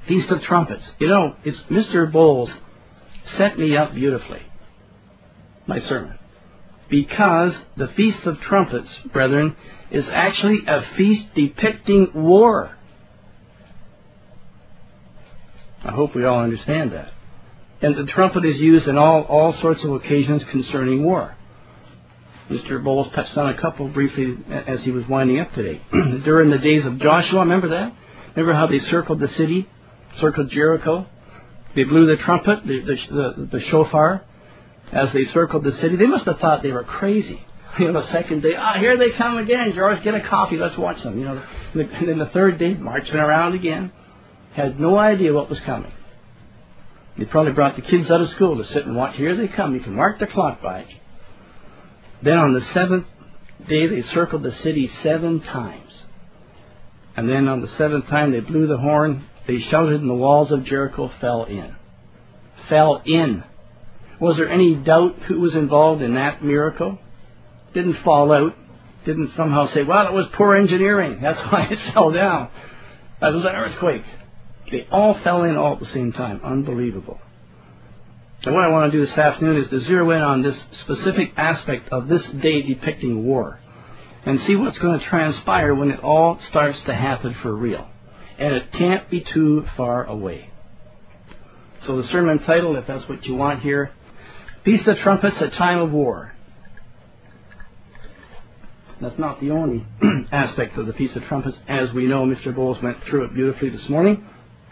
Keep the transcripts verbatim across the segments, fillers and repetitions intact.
Feast of Trumpets. You know, it's Mister Bowles set me up beautifully, my sermon. Because the Feast of Trumpets, brethren, is actually a feast depicting war. I hope we all understand that. And the trumpet is used in all, all sorts of occasions concerning war. Mister Bowles touched on a couple briefly as he was winding up today. During the days of Joshua, remember that? Remember how they circled the city, circled Jericho? They blew the trumpet, the, the, the, the shofar, as they circled the city. They must have thought they were crazy. You know, the second day, ah, here they come again, George, get a coffee, let's watch them. You know, and then the third day, marching around again, had no idea what was coming. They probably brought the kids out of school to sit and watch. Here they come. You can mark the clock by it. Then on the seventh day, they circled the city seven times. And then on the seventh time, they blew the horn. They shouted, and the walls of Jericho fell in. Fell in. Was there any doubt who was involved in that miracle? Didn't fall out. Didn't somehow say, well, it was poor engineering. That's why it fell down. That was an earthquake. They all fell in all at the same time. Unbelievable. And what I want to do this afternoon is to zero in on this specific aspect of this day depicting war and see what's going to transpire when it all starts to happen for real. And it can't be too far away. So the sermon title, if that's what you want here, Feast of Trumpets, a Time of War. That's not the only aspect of the Feast of Trumpets. As we know, Mister Bowles went through it beautifully this morning.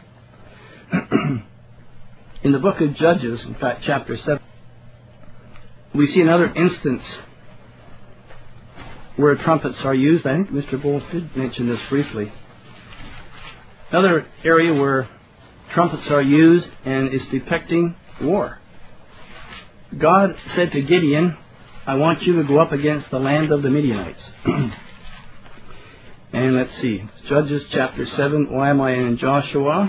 In the book of Judges, in fact, chapter seven, we see another instance where trumpets are used. I think Mister Bowles did mention this briefly. Another area where trumpets are used and is depicting war. God said to Gideon, I want you to go up against the land of the Midianites. And let's see, Judges chapter seven. Why am I in Joshua?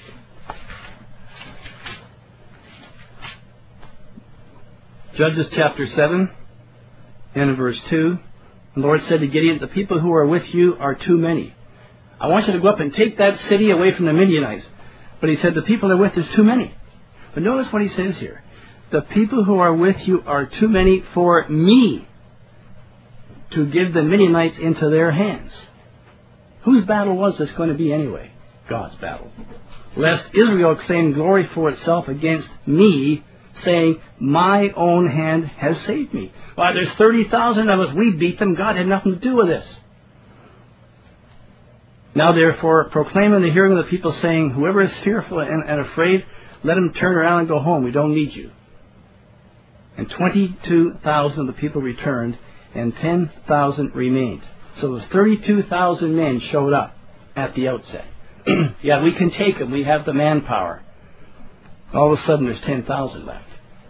Judges chapter seven and verse two. The Lord said to Gideon, the people who are with you are too many. I want you to go up and take that city away from the Midianites. But he said, the people that are with you is too many. But notice what he says here. The people who are with you are too many for me to give the Midianites into their hands. Whose battle was this going to be anyway? God's battle. Lest Israel claim glory for itself against me, saying, my own hand has saved me. Why, there's thirty thousand of us. We beat them. God had nothing to do with this. Now, therefore, proclaim in the hearing of the people, saying, whoever is fearful and, and afraid, let him turn around and go home. We don't need you. And twenty-two thousand of the people returned, and ten thousand remained. So those thirty-two thousand men showed up at the outset. Yeah, we can take them. We have the manpower. All of a sudden, there's ten thousand left.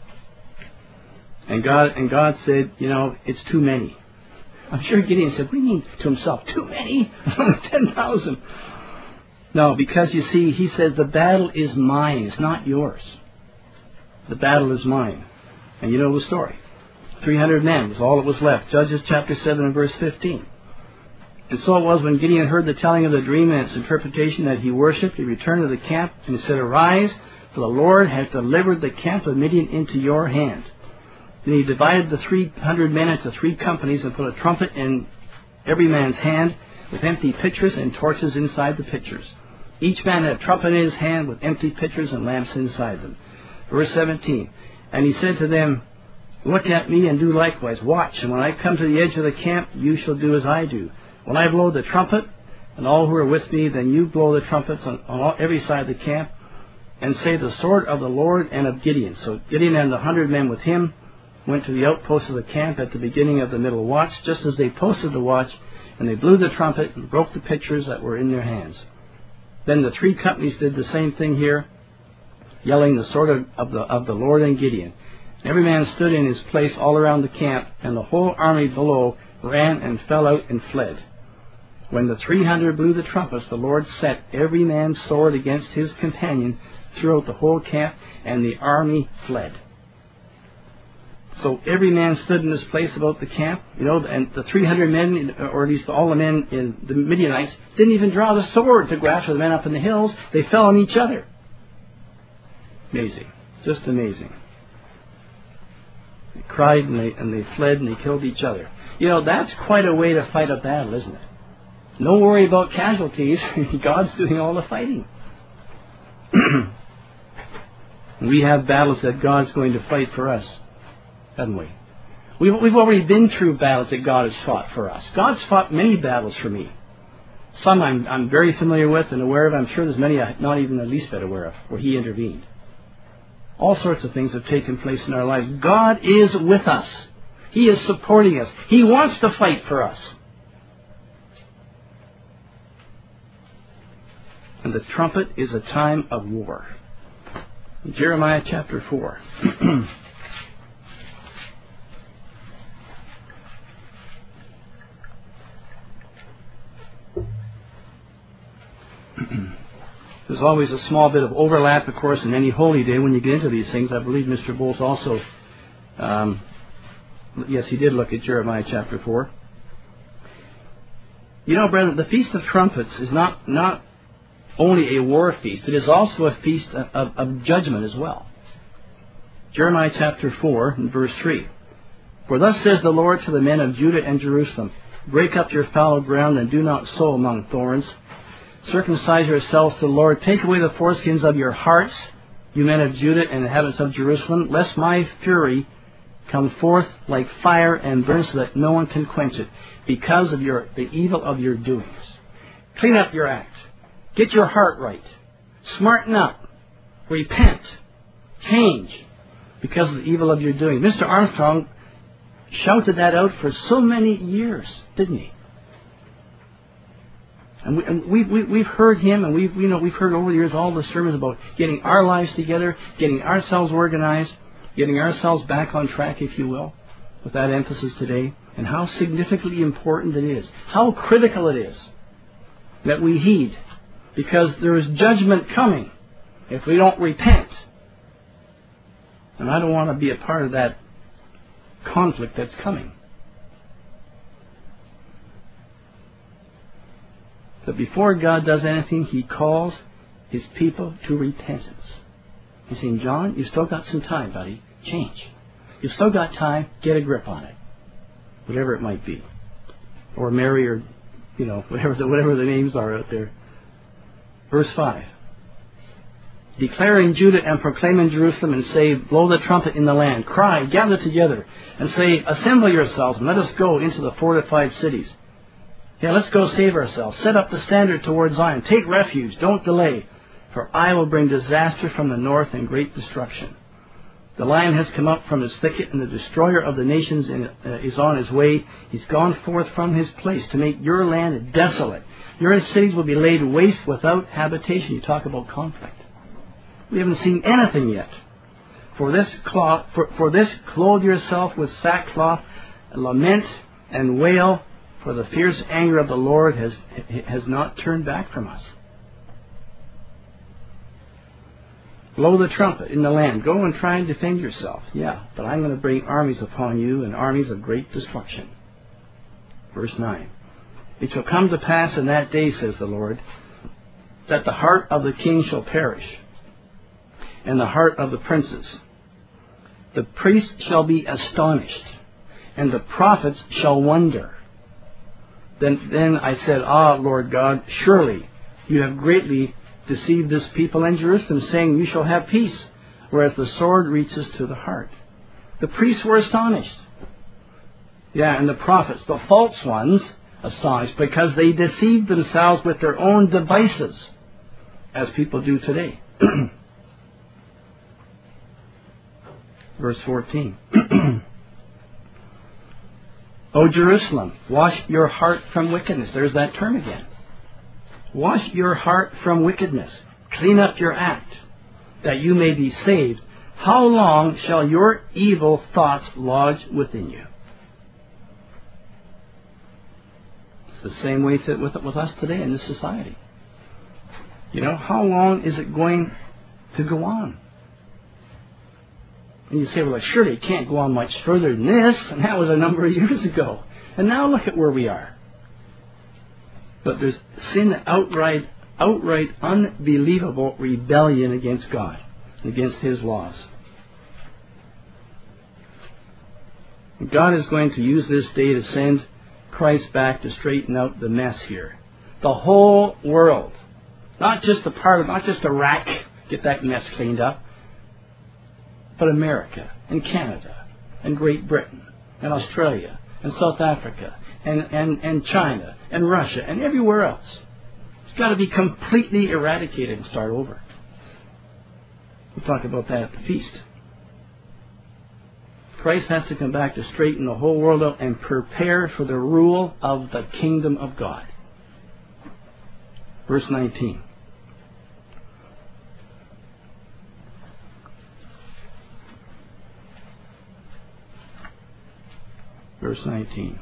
And God, and God said, you know, it's too many. I'm sure Gideon said, what do you mean to himself? Too many? ten thousand. No, because you see, he says, the battle is mine. It's not yours. The battle is mine. And you know the story. three hundred men was all that was left. Judges chapter seven and verse fifteen. And so it was when Gideon heard the telling of the dream and its interpretation that he worshipped, he returned to the camp and said, arise, for the Lord has delivered the camp of Midian into your hand. Then he divided the three hundred men into three companies and put a trumpet in every man's hand with empty pitchers and torches inside the pitchers. Each man had a trumpet in his hand with empty pitchers and lamps inside them. Verse seventeen. And he said to them, look at me and do likewise. Watch, and when I come to the edge of the camp, you shall do as I do. When I blow the trumpet, and all who are with me, then you blow the trumpets on, on all, every side of the camp, and say the sword of the Lord and of Gideon. So Gideon and the hundred men with him went to the outpost of the camp at the beginning of the middle watch, just as they posted the watch, and they blew the trumpet and broke the pitchers that were in their hands. Then the three companies did the same thing here, yelling the sword of, of, the, of the Lord and Gideon. Every man stood in his place all around the camp, and the whole army below ran and fell out and fled. When the three hundred blew the trumpets, the Lord set every man's sword against his companion throughout the whole camp, and the army fled. So every man stood in his place about the camp, you know, and the three hundred men, or at least all the men in the Midianites, didn't even draw the sword to go after the men up in the hills. They fell on each other. Amazing. Just amazing. They cried and they, and they fled and they killed each other. You know, that's quite a way to fight a battle, isn't it? No worry about casualties. God's doing all the fighting. We have battles that God's going to fight for us, haven't we? We've, we've already been through battles that God has fought for us. God's fought many battles for me. Some I'm, I'm very familiar with and aware of. I'm sure there's many I'm not even the least bit aware of, where He intervened. All sorts of things have taken place in our lives. God is with us. He is supporting us. He wants to fight for us. And the trumpet is a time of war. Jeremiah chapter four. There's always a small bit of overlap, of course, in any holy day when you get into these things. I believe Mister Bowles also, um, yes, he did look at Jeremiah chapter four. You know, brethren, the Feast of Trumpets is not, not only a war feast. It is also a feast of, of, of judgment as well. Jeremiah chapter four and verse three. For thus says the Lord to the men of Judah and Jerusalem, break up your fallow ground and do not sow among thorns. Circumcise yourselves to the Lord. Take away the foreskins of your hearts, you men of Judah and inhabitants of Jerusalem, lest my fury come forth like fire and burn so that no one can quench it, because of your the evil of your doings. Clean up your act. Get your heart right. Smarten up. Repent. Change. Because of the evil of your doing. Mister Armstrong shouted that out for so many years, didn't he? And, we, and we, we, we've heard him, and we've, you know, we've heard over the years all the sermons about getting our lives together, getting ourselves organized, getting ourselves back on track, if you will, with that emphasis today, and how significantly important it is, how critical it is that we heed, because there is judgment coming if we don't repent. And I don't want to be a part of that conflict that's coming. But before God does anything, He calls His people to repentance. He's saying, John, you've still got some time, buddy. Change. You've still got time. Get a grip on it. Whatever it might be. Or Mary, or, you know, whatever the, whatever the names are out there. Verse five. Declare in Judah and proclaim in Jerusalem and say, blow the trumpet in the land. Cry, gather together, and say, assemble yourselves and let us go into the fortified cities. Yeah, let's go save ourselves. Set up the standard towards Zion. Take refuge. Don't delay. For I will bring disaster from the north and great destruction. The lion has come up from his thicket, and the destroyer of the nations in, uh, is on his way. He's gone forth from his place to make your land desolate. Your cities will be laid waste without habitation. You talk about conflict. We haven't seen anything yet. For this, cloth, for, for this clothe yourself with sackcloth, lament and wail, for the fierce anger of the Lord has, has not turned back from us. Blow the trumpet in the land. Go and try and defend yourself. Yeah, but I'm going to bring armies upon you, and armies of great destruction. Verse nine. It shall come to pass in that day, says the Lord, that the heart of the king shall perish, and the heart of the princes. The priests shall be astonished, and the prophets shall wonder. Then, then I said, Ah, Lord God, surely you have greatly deceived this people and Jerusalem, saying, you shall have peace, whereas the sword reaches to the heart. The priests were astonished. Yeah, and the prophets, the false ones, astonished, because they deceived themselves with their own devices, as people do today. Verse fourteen. O Jerusalem, wash your heart from wickedness. There's that term again. Wash your heart from wickedness. Clean up your act, that you may be saved. How long shall your evil thoughts lodge within you? It's the same way with, with us today in this society. You know, how long is it going to go on? And you say, well, surely it can't go on much further than this. And that was a number of years ago. And now look at where we are. But there's sin, outright, outright unbelievable rebellion against God, against His laws. God is going to use this day to send Christ back to straighten out the mess here. The whole world. Not just a part of, not just Iraq, get that mess cleaned up. But America, and Canada, and Great Britain, and Australia, and South Africa, and, and, and China, and Russia, and everywhere else. It's got to be completely eradicated and start over. We'll talk about that at the feast. Christ has to come back to straighten the whole world out and prepare for the rule of the kingdom of God. Verse nineteen. Verse nineteen.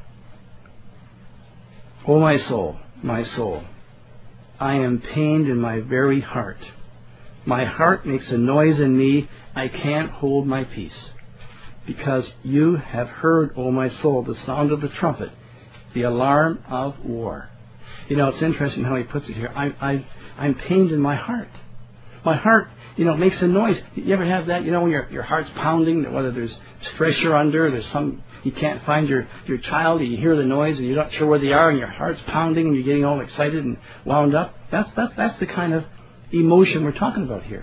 O my soul, my soul, I am pained in my very heart. My heart makes a noise in me. I can't hold my peace. Because you have heard, O my soul, the sound of the trumpet, the alarm of war. You know, it's interesting how he puts it here. I, I, I'm pained in my heart. My heart, you know, makes a noise. You ever have that? You know, when your, your heart's pounding, whether there's stress you're under, there's some, you can't find your, your child, and you hear the noise, and you're not sure where they are, and your heart's pounding, and you're getting all excited and wound up. That's, that's, that's the kind of emotion we're talking about here.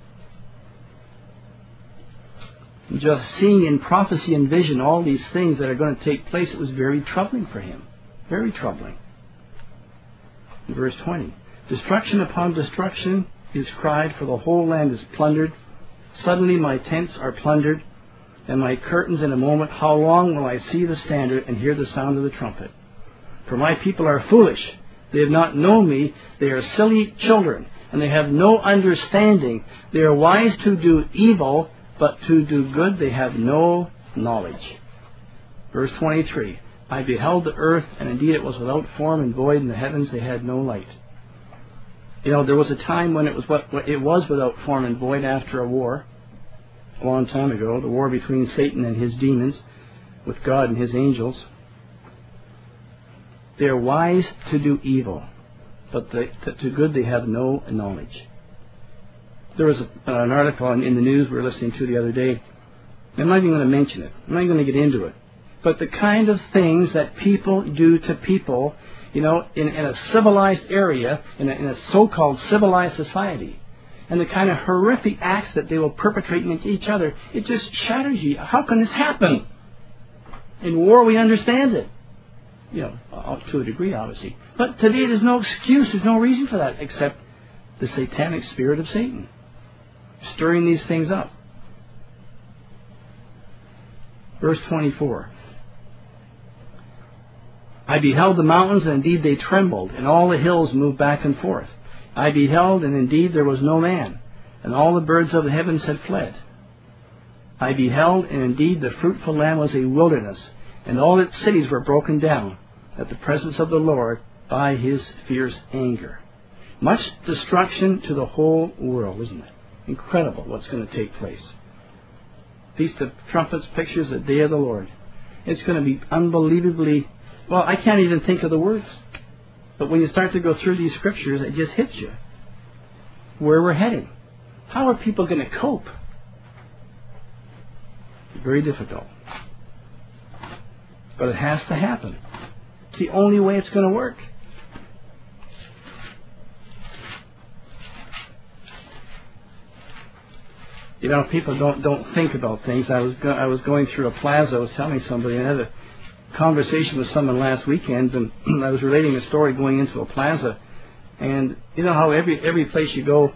Just seeing in prophecy and vision all these things that are going to take place, it was very troubling for him. Very troubling. In verse twenty. Destruction upon destruction is cried, for the whole land is plundered. Suddenly my tents are plundered, and my curtains in a moment. How long will I see the standard and hear the sound of the trumpet? For my people are foolish. They have not known me. They are silly children, and they have no understanding. They are wise to do evil, but to do good they have no knowledge. Verse twenty-three. I beheld the earth, and indeed it was without form and void, and the heavens they had no light. You know, there was a time when it was what it was without form and void after a war, a long time ago, the war between Satan and his demons, with God and his angels. They are wise to do evil, but the, to good they have no knowledge. There was a, an article in, in the news we were listening to the other day. I'm not even going to mention it. I'm not even going to get into it. But the kind of things that people do to people, you know, in, in a civilized area, in a, in a so-called civilized society, and the kind of horrific acts that they will perpetrate against each other, it just shatters you. How can this happen? In war, we understand it. You know, to a degree, obviously. But today, there's no excuse, there's no reason for that, except the satanic spirit of Satan, stirring these things up. Verse twenty-four. I beheld the mountains, and indeed they trembled, and all the hills moved back and forth. I beheld, and indeed there was no man, and all the birds of the heavens had fled. I beheld, and indeed the fruitful land was a wilderness, and all its cities were broken down at the presence of the Lord by His fierce anger. Much destruction to the whole world, isn't it? Incredible what's going to take place. Feast of Trumpets pictures the day of the Lord. It's going to be unbelievably, well, I can't even think of the words. But when you start to go through these scriptures, it just hits you. Where we're heading. How are people going to cope? Very difficult. But it has to happen. It's the only way it's going to work. You know, people don't don't think about things. I was go, I was going through a plaza. I was telling somebody, and I had a conversation with someone last weekend, and I was relating a story going into a plaza. And you know how every every place you go,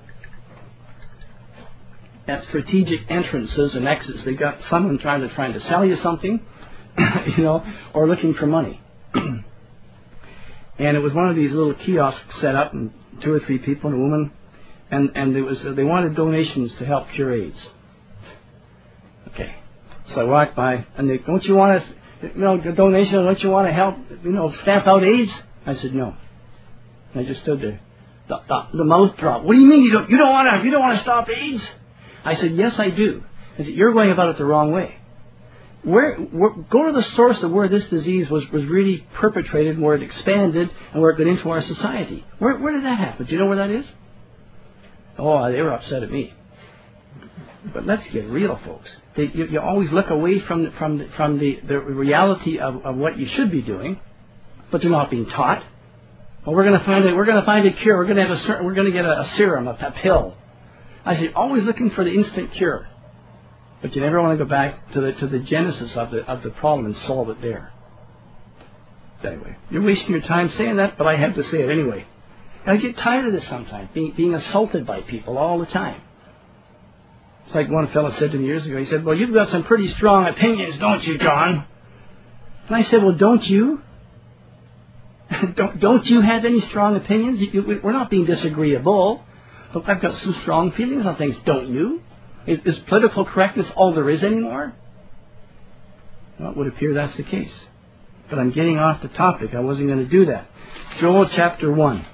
at strategic entrances and exits, they got someone trying to trying to sell you something, you know, or looking for money. And it was one of these little kiosks set up, and two or three people and a woman. And and there was uh, they wanted donations to help cure AIDS. Okay, so I walked by and they, don't you want to, you know, a donation? Don't you want to help, you know, stamp out AIDS? I said no. And I just stood there. The, the, the mouth dropped. What do you mean you don't you don't want to you don't want to stop AIDS? I said yes, I do. I said, you're going about it the wrong way. Where, where, go to the source of where this disease was, was really perpetrated, where it expanded, and where it got into our society. Where, where did that happen? Do you know where that is? Oh, they were upset at me. But let's get real, folks. They, you, you always look away from the, from the, from the, the reality of, of what you should be doing, but you're not being taught. Well, we're going to find a, we're going to find a cure. We're going to have a certain, we're going to get a, a serum, a, a pill. I say, always looking for the instant cure, but you never want to go back to the to the genesis of the of the problem and solve it there. Anyway, you're wasting your time saying that, but I have to say it anyway. I get tired of this sometimes, being being assaulted by people all the time. It's like one fellow said to me years ago. He said, "Well, you've got some pretty strong opinions, don't you, John?" And I said, "Well, don't you? don't don't you have any strong opinions? You, you, we're not being disagreeable, but I've got some strong feelings on things. Don't you? Is, is political correctness all there is anymore?" Well, it would appear that's the case. But I'm getting off the topic. I wasn't going to do that. Joel chapter one.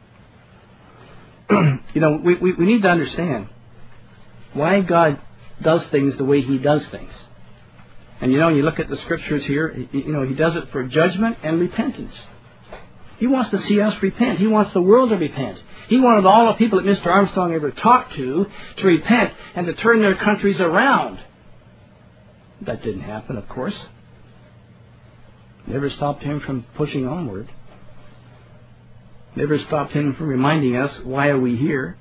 You know, we, we, we need to understand why God does things the way He does things. And you know, you look at the scriptures here, you know, He does it for judgment and repentance. He wants to see us repent. He wants the world to repent. He wanted all the people that Mister Armstrong ever talked to to repent and to turn their countries around. That didn't happen, of course. Never stopped Him from pushing onward. Never stopped Him from reminding us, why are we here?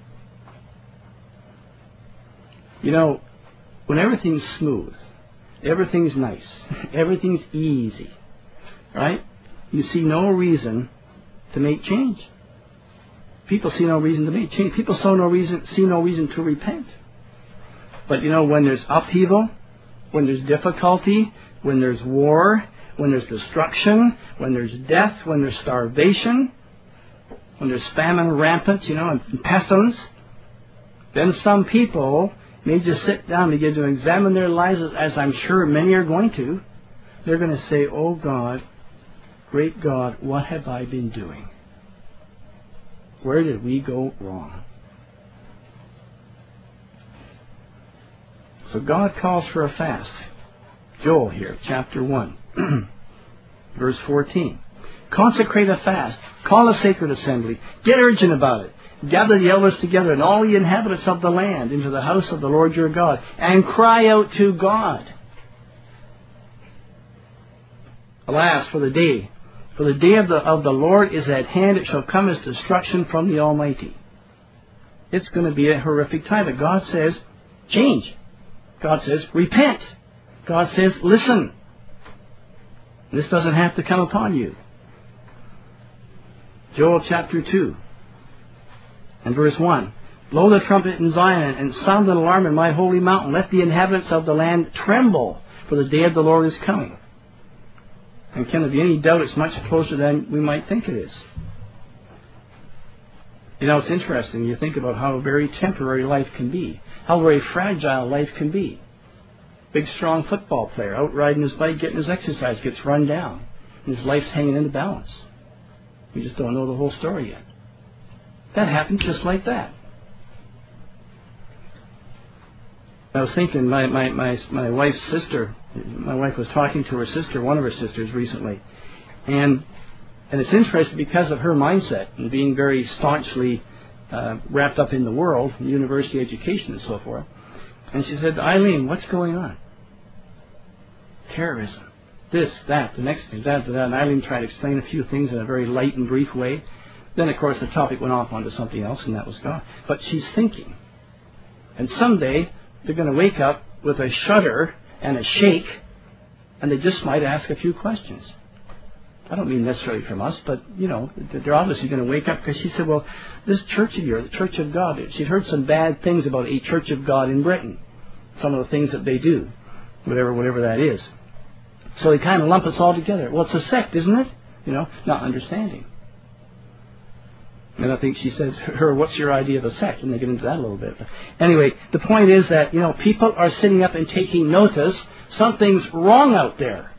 You know, when everything's smooth, everything's nice, everything's easy, right? You see no reason to make change. People see no reason to make change. People see no reason, see no reason to repent. But you know, when there's upheaval, when there's difficulty, when there's war, when there's destruction, when there's death, when there's starvation, when there's famine rampant, you know, and pestilence, then some people may just sit down and begin to examine their lives, as I'm sure many are going to. They're going to say, "Oh God, great God, what have I been doing? Where did we go wrong?" So God calls for a fast. Joel here, chapter one, verse fourteen. Consecrate a fast. Call a sacred assembly. Get urgent about it. Gather the elders together and all the inhabitants of the land into the house of the Lord your God, and cry out to God. Alas, for the day, for the day of the, of the Lord is at hand. It shall come as destruction from the Almighty. It's going to be a horrific time. But God says, change. God says, repent. God says, listen. This doesn't have to come upon you. Joel chapter two and verse one. Blow the trumpet in Zion and sound an alarm in my holy mountain. Let the inhabitants of the land tremble, for the day of the Lord is coming. And can there be any doubt it's much closer than we might think it is? You know, it's interesting. You think about how very temporary life can be. How very fragile life can be. Big, strong football player out riding his bike, getting his exercise, gets run down. And his life's hanging in the balance. We just don't know the whole story yet. That happened just like that. I was thinking, my, my, my, my wife's sister, my wife was talking to her sister, one of her sisters recently. And and it's interesting because of her mindset and being very staunchly uh, wrapped up in the world, university education and so forth. And she said, "Eileen, what's going on?" Terrorism. This, that, the next thing, that, that. And Eileen tried to explain a few things in a very light and brief way. Then, of course, the topic went off onto something else, and that was gone. But she's thinking. And someday, they're going to wake up with a shudder and a shake, and they just might ask a few questions. I don't mean necessarily from us, but, you know, they're obviously going to wake up, because she said, well, this church of yours, the Church of God, she'd heard some bad things about a Church of God in Britain, some of the things that they do, whatever whatever that is. So they kind of lump us all together. Well, it's a sect, isn't it? You know, not understanding. And I think she said, her, what's your idea of a sect? And they get into that a little bit. But anyway, the point is that, you know, people are sitting up and taking notice. Something's wrong out there.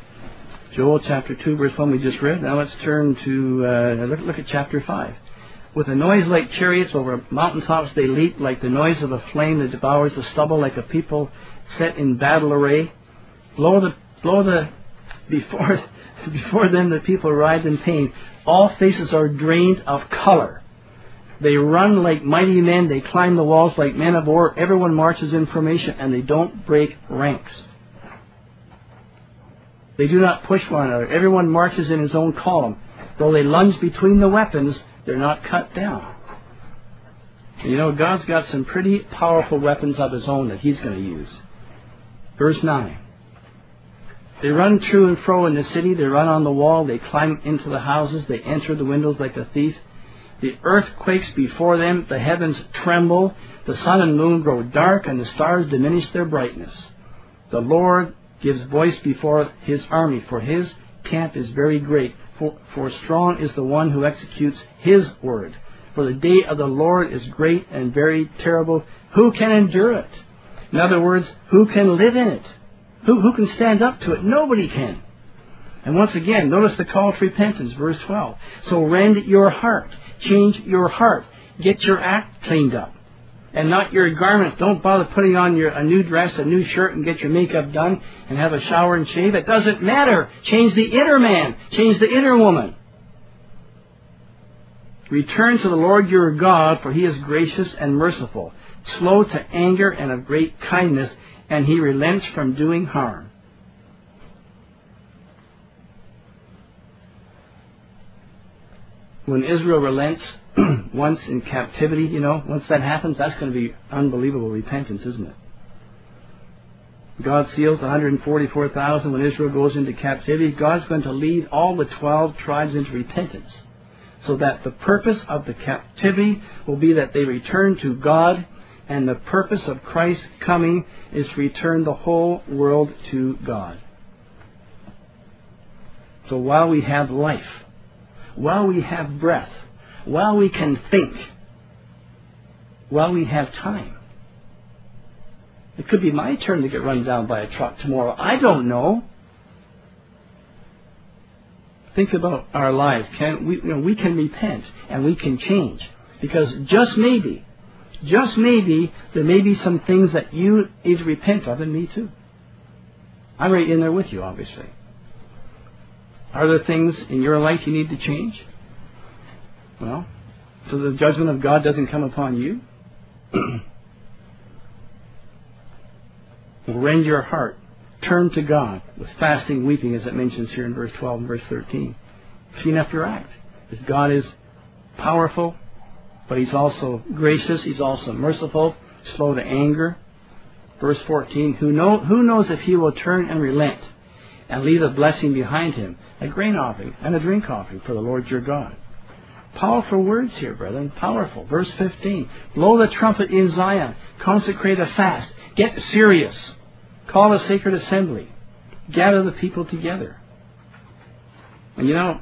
Joel chapter two, verse one we just read. Now let's turn to, uh, look, look at chapter five. With a noise like chariots over mountaintops they leap, like the noise of a flame that devours the stubble, like a people set in battle array. Blow the, blow the, before, before them the people writhe in pain. All faces are drained of color. They run like mighty men. They climb the walls like men of war. Everyone marches in formation, and they don't break ranks. They do not push one another. Everyone marches in his own column. Though they lunge between the weapons, they're not cut down. And you know, God's got some pretty powerful weapons of His own that He's going to use. Verse nine. They run to and fro in the city. They run on the wall. They climb into the houses. They enter the windows like a thief. The earth quakes before them. The heavens tremble. The sun and moon grow dark, and the stars diminish their brightness. The Lord gives voice before His army, for His camp is very great. For, for strong is the one who executes His word. For the day of the Lord is great and very terrible. Who can endure it? In other words, who can live in it? Who, who can stand up to it? Nobody can. And once again, notice the call to repentance, verse twelve. So rend your heart. Change your heart. Get your act cleaned up. And not your garments. Don't bother putting on your, a new dress, a new shirt, and get your makeup done and have a shower and shave. It doesn't matter. Change the inner man. Change the inner woman. Return to the Lord your God, for He is gracious and merciful, slow to anger and of great kindness, and He relents from doing harm. When Israel relents once in captivity, you know, once that happens, that's going to be unbelievable repentance, isn't it? God seals one hundred forty-four thousand when Israel goes into captivity. God's going to lead all the twelve tribes into repentance, so that the purpose of the captivity will be that they return to God, and the purpose of Christ's coming is to return the whole world to God. So while we have life, while we have breath, while we can think, while we have time. It could be my turn to get run down by a truck tomorrow. I don't know. Think about our lives. Can we, you know, we can repent and we can change. Because just maybe, just maybe, there may be some things that you need to repent of, and me too. I'm right in there with you, obviously. Are there things in your life you need to change? Well, so the judgment of God doesn't come upon you? Rend your heart. Turn to God with fasting, weeping, as it mentions here in verse twelve and verse thirteen. Clean up your act. Because God is powerful, but He's also gracious. He's also merciful, slow to anger. Verse fourteen, who, know, who knows if He will turn and relent and leave a blessing behind Him, a grain offering and a drink offering for the Lord your God. Powerful words here, brethren. Powerful. Verse fifteen. Blow the trumpet in Zion. Consecrate a fast. Get serious. Call a sacred assembly. Gather the people together. And you know,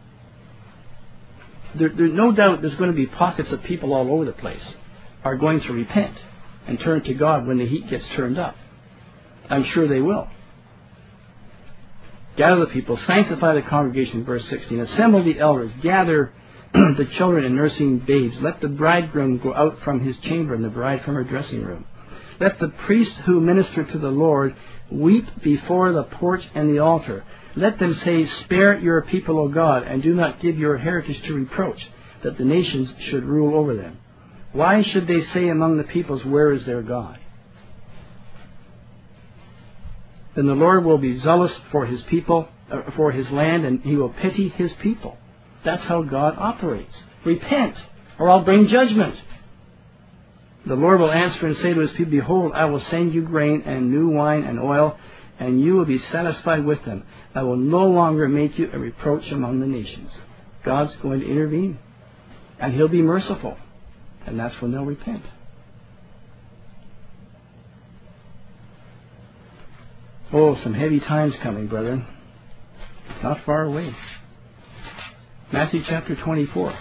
there, there's no doubt there's going to be pockets of people all over the place are going to repent and turn to God when the heat gets turned up. I'm sure they will. Gather the people. Sanctify the congregation. Verse sixteen. Assemble the elders. Gather the children and nursing babes. Let the bridegroom go out from his chamber and the bride from her dressing room. Let the priests who minister to the Lord weep before the porch and the altar. Let them say, spare your people, O God, and do not give your heritage to reproach, that the nations should rule over them. Why should they say among the peoples, where is their God? Then the Lord will be zealous for His people, uh, for His land, and He will pity His people. That's how God operates. Repent, or I'll bring judgment. The Lord will answer and say to His people, behold, I will send you grain and new wine and oil, and you will be satisfied with them. I will no longer make you a reproach among the nations. God's going to intervene, and He'll be merciful, and that's when they'll repent. Oh, some heavy times coming, brethren. Not far away. Matthew chapter twenty-four.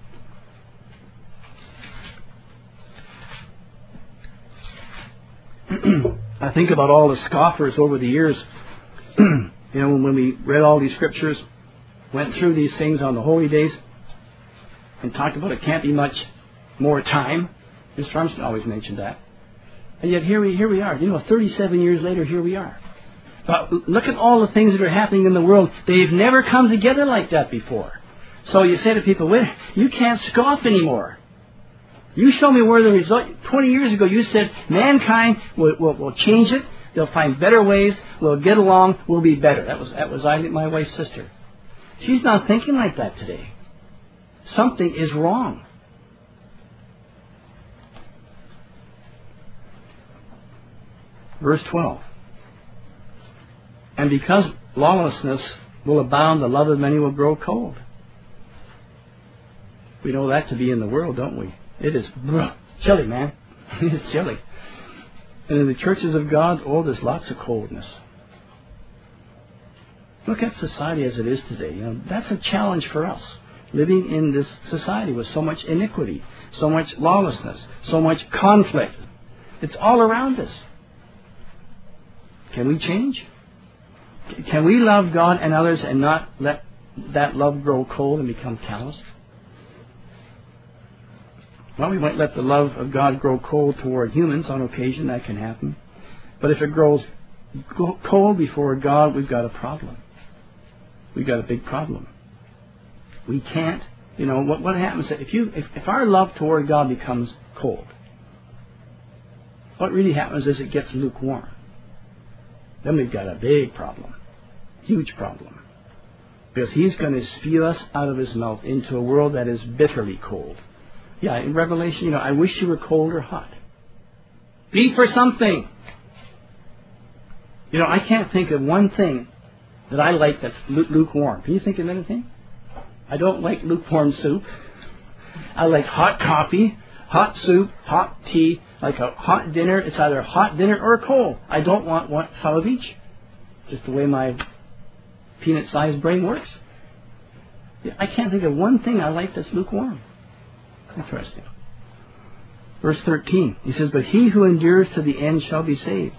I think about all the scoffers over the years. You know, when we read all these scriptures, went through these things on the holy days, and talked about it can't be much more time. Mister Armstrong always mentioned that. And yet here we, here we are. You know, thirty-seven years later, here we are. But look at all the things that are happening in the world. They've never come together like that before. So you say to people, wait, you can't scoff anymore. You show me where the result... twenty years ago you said mankind will, will, will change it. They'll find better ways. We'll get along. We'll be better. That was, that was I, my wife's sister. She's not thinking like that today. Something is wrong. Verse twelve. And because lawlessness will abound, the love of many will grow cold. We know that to be in the world, don't we? It is bruh, chilly, man. It is chilly. And in the churches of God, oh, there's lots of coldness. Look at society as it is today. You know, that's a challenge for us. Living in this society with so much iniquity, so much lawlessness, so much conflict. It's all around us. Can we change? Can we love God and others and not let that love grow cold and become calloused? Well, we might let the love of God grow cold toward humans on occasion. That can happen. But if it grows cold before God, we've got a problem. We've got a big problem. We can't, you know, what, what happens if you if, if our love toward God becomes cold, what really happens is it gets lukewarm. Then we've got a big problem. Huge problem. Because He's going to spew us out of His mouth into a world that is bitterly cold. Yeah, in Revelation, you know, I wish you were cold or hot. Be for something. You know, I can't think of one thing that I like that's lukewarm. Can you think of anything? I don't like lukewarm soup. I like hot coffee, hot soup, hot tea, like a hot dinner. It's either a hot dinner or a cold. I don't want one, some of each. Just the way my peanut-sized brain works. I can't think of one thing I like that's lukewarm. Interesting. Verse thirteen, he says, but he who endures to the end shall be saved.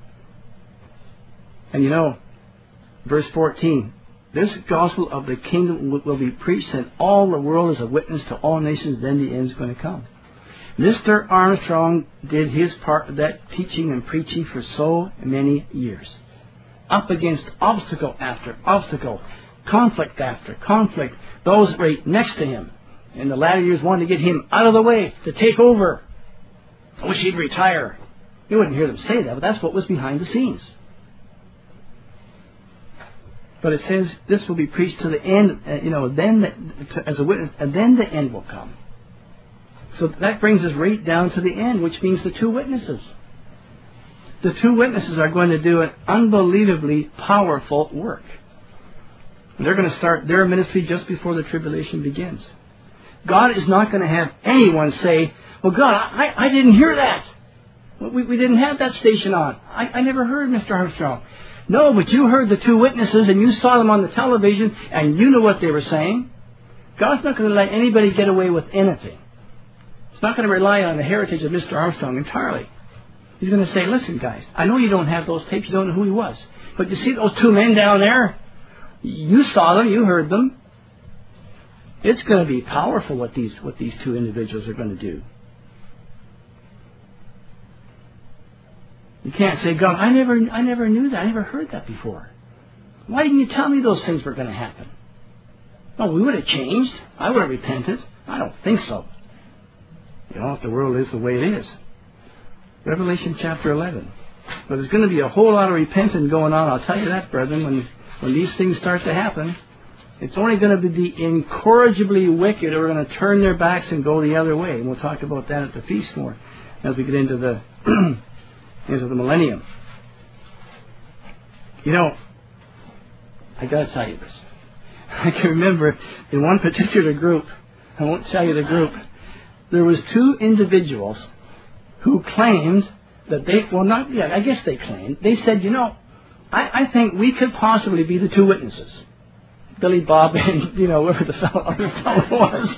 And you know, verse fourteen, this gospel of the kingdom will be preached in all the world as a witness to all nations, then the end is going to come. Mister Armstrong did his part of that teaching and preaching for so many years. Up against obstacle after obstacle, conflict after conflict, those right next to him. In the latter years wanted to get him out of the way, to take over. I wish he'd retire. You wouldn't hear them say that, but that's what was behind the scenes. But it says this will be preached to the end, uh, you know, then the, to, as a witness, and then the end will come. So that brings us right down to the end, which means the two witnesses. The two witnesses are going to do an unbelievably powerful work. They're going to start their ministry just before the tribulation begins. God is not going to have anyone say, well, God, I, I didn't hear that. We, we didn't have that station on. I, I never heard Mister Armstrong. No, but you heard the two witnesses and you saw them on the television and you knew what they were saying. God's not going to let anybody get away with anything. It's not going to rely on the heritage of Mister Armstrong entirely. He's going to say, listen, guys, I know you don't have those tapes. You don't know who he was. But you see those two men down there? You saw them. You heard them. It's going to be powerful what these what these two individuals are going to do. You can't say, God, I never I never knew that. I never heard that before. Why didn't you tell me those things were going to happen? Well, we would have changed. I would have repented. I don't think so. You know, if the world is the way it is. Revelation chapter eleven. But there's going to be a whole lot of repentance going on. I'll tell you that, brethren, when, when these things start to happen. It's only going to be the incorrigibly wicked who are going to turn their backs and go the other way. And we'll talk about that at the feast more as we get into the into the millennium. You know, I got to tell you this. I can remember in one particular group, I won't tell you the group, there was two individuals who claimed that they, well, not yet, I guess they claimed, they said, you know, I, I think we could possibly be the two witnesses. Billy Bob and, you know, whoever the fellow, other fellow was.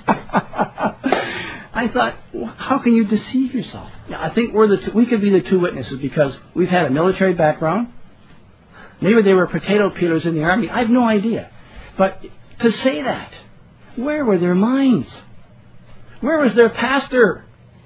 I thought, well, how can you deceive yourself? Yeah, I think we're the two, we could be the two witnesses because we've had a military background. Maybe they were potato peelers in the army. I have no idea. But to say that, where were their minds? Where was their pastor?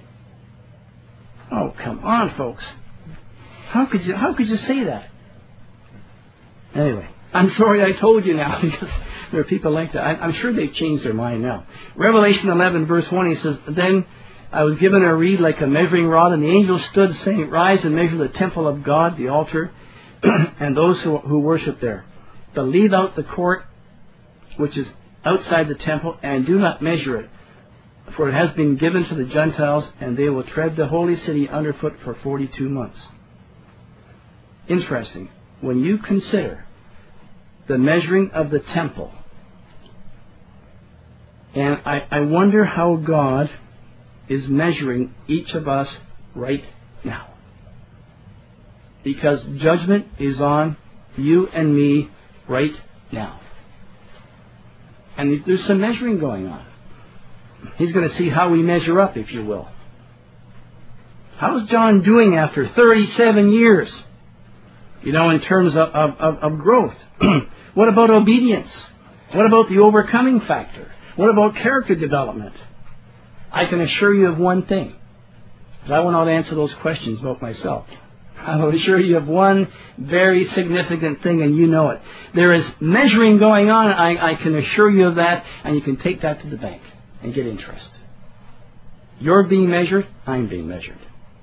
Oh, come on, folks. How could you, how could you say that? Anyway, I'm sorry I told you now, because there are people like that. I, I'm sure they've changed their mind now. Revelation eleven, verse one, he says, Then I was given a reed like a measuring rod, and the angel stood, saying, Rise and measure the temple of God, the altar, and those who, who worship there. But leave out the court, which is outside the temple, and do not measure it. For it has been given to the Gentiles, and they will tread the holy city underfoot for forty-two months. Interesting. When you consider the measuring of the temple, and I, I wonder how God is measuring each of us right now. Because judgment is on you and me right now. And there's some measuring going on. He's going to see how we measure up, if you will. How's John doing after thirty-seven years? You know, in terms of, of, of growth. What about obedience? What about the overcoming factor? What about character development? I can assure you of one thing. Because I will not answer those questions about myself. I will assure you of one very significant thing, and you know it. There is measuring going on. I, I can assure you of that, and you can take that to the bank and get interest. You're being measured. I'm being measured.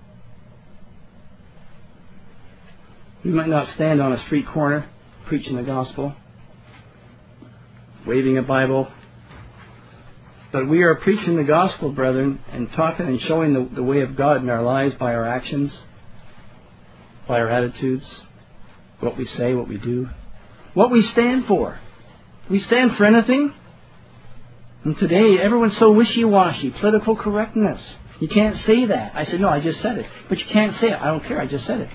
We might not stand on a street corner preaching the gospel, waving a Bible, but we are preaching the gospel, brethren, and talking and showing the, the way of God in our lives by our actions, by our attitudes, what we say, what we do, what we stand for. We stand for anything. And today, everyone's so wishy-washy, political correctness. You can't say that. I said, no, I just said it. But you can't say it. I don't care. I just said it.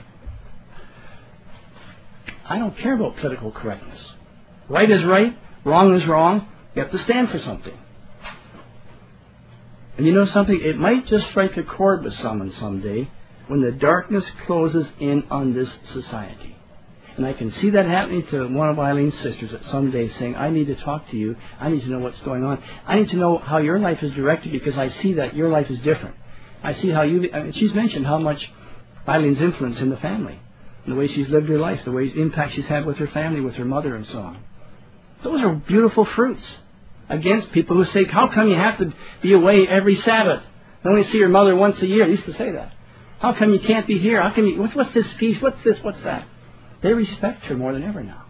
I don't care about political correctness. Right is right. Wrong is wrong. You have to stand for something. And you know something? It might just strike a chord with someone someday when the darkness closes in on this society. And I can see that happening to one of Eileen's sisters at some day, saying, I need to talk to you. I need to know what's going on. I need to know how your life is directed, because I see that your life is different. I see how you... I mean, she's mentioned how much Eileen's influence in the family, and the way she's lived her life, the way impact she's had with her family, with her mother and so on. Those are beautiful fruits against people who say, how come you have to be away every Sabbath? You only see your mother once a year. They used to say that. How come you can't be here? How come you... What's, what's this piece? What's this? What's that? They respect her more than ever now.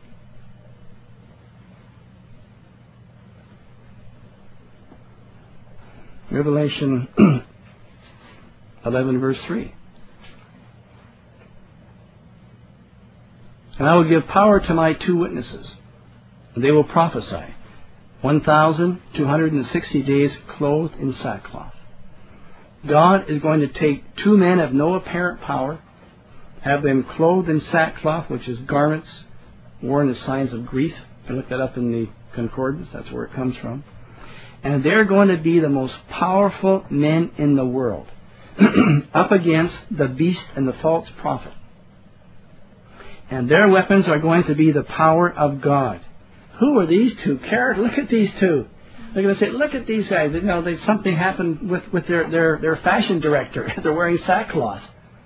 Revelation eleven, verse three. And I will give power to my two witnesses, and they will prophesy one thousand two hundred sixty days clothed in sackcloth. God is going to take two men of no apparent power, have them clothed in sackcloth, which is garments worn as signs of grief. You can look that up in the concordance. That's where it comes from. And they're going to be the most powerful men in the world, up against the beast and the false prophet. And their weapons are going to be the power of God. Who are these two characters? Look at these two. They're going to say, look at these guys. You know, they, something happened with, with their, their, their fashion director. They're wearing sackcloth.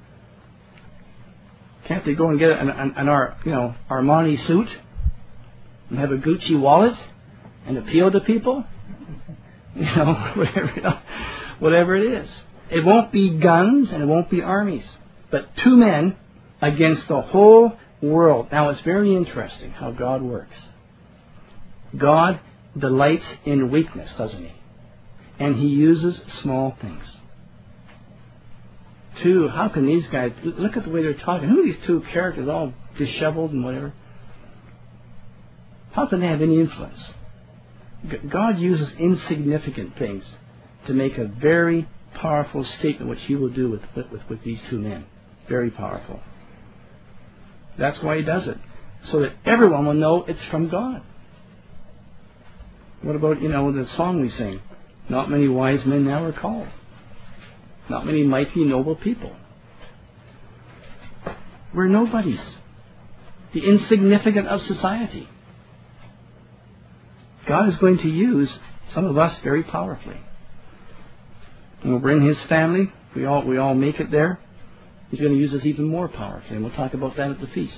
Can't they go and get an, an, an our, you know, Armani suit and have a Gucci wallet and appeal to people? You know, whatever, you know, whatever it is. It won't be guns and it won't be armies, but two men against the whole world. Now, it's very interesting how God works. God delights in weakness, doesn't He? And He uses small things. Two, how can these guys, look at the way they're talking. Who are these two characters, all disheveled and whatever? How can they have any influence? God uses insignificant things to make a very powerful statement, which He will do with, with, with these two men. Very powerful. That's why He does it. So that everyone will know it's from God. What about, you know, the song we sing? Not many wise men now are called. Not many mighty, noble people. We're nobodies. The insignificant of society. God is going to use some of us very powerfully. And we'll bring his family. We all, we all make it there. He's going to use us even more powerfully. And we'll talk about that at the feast.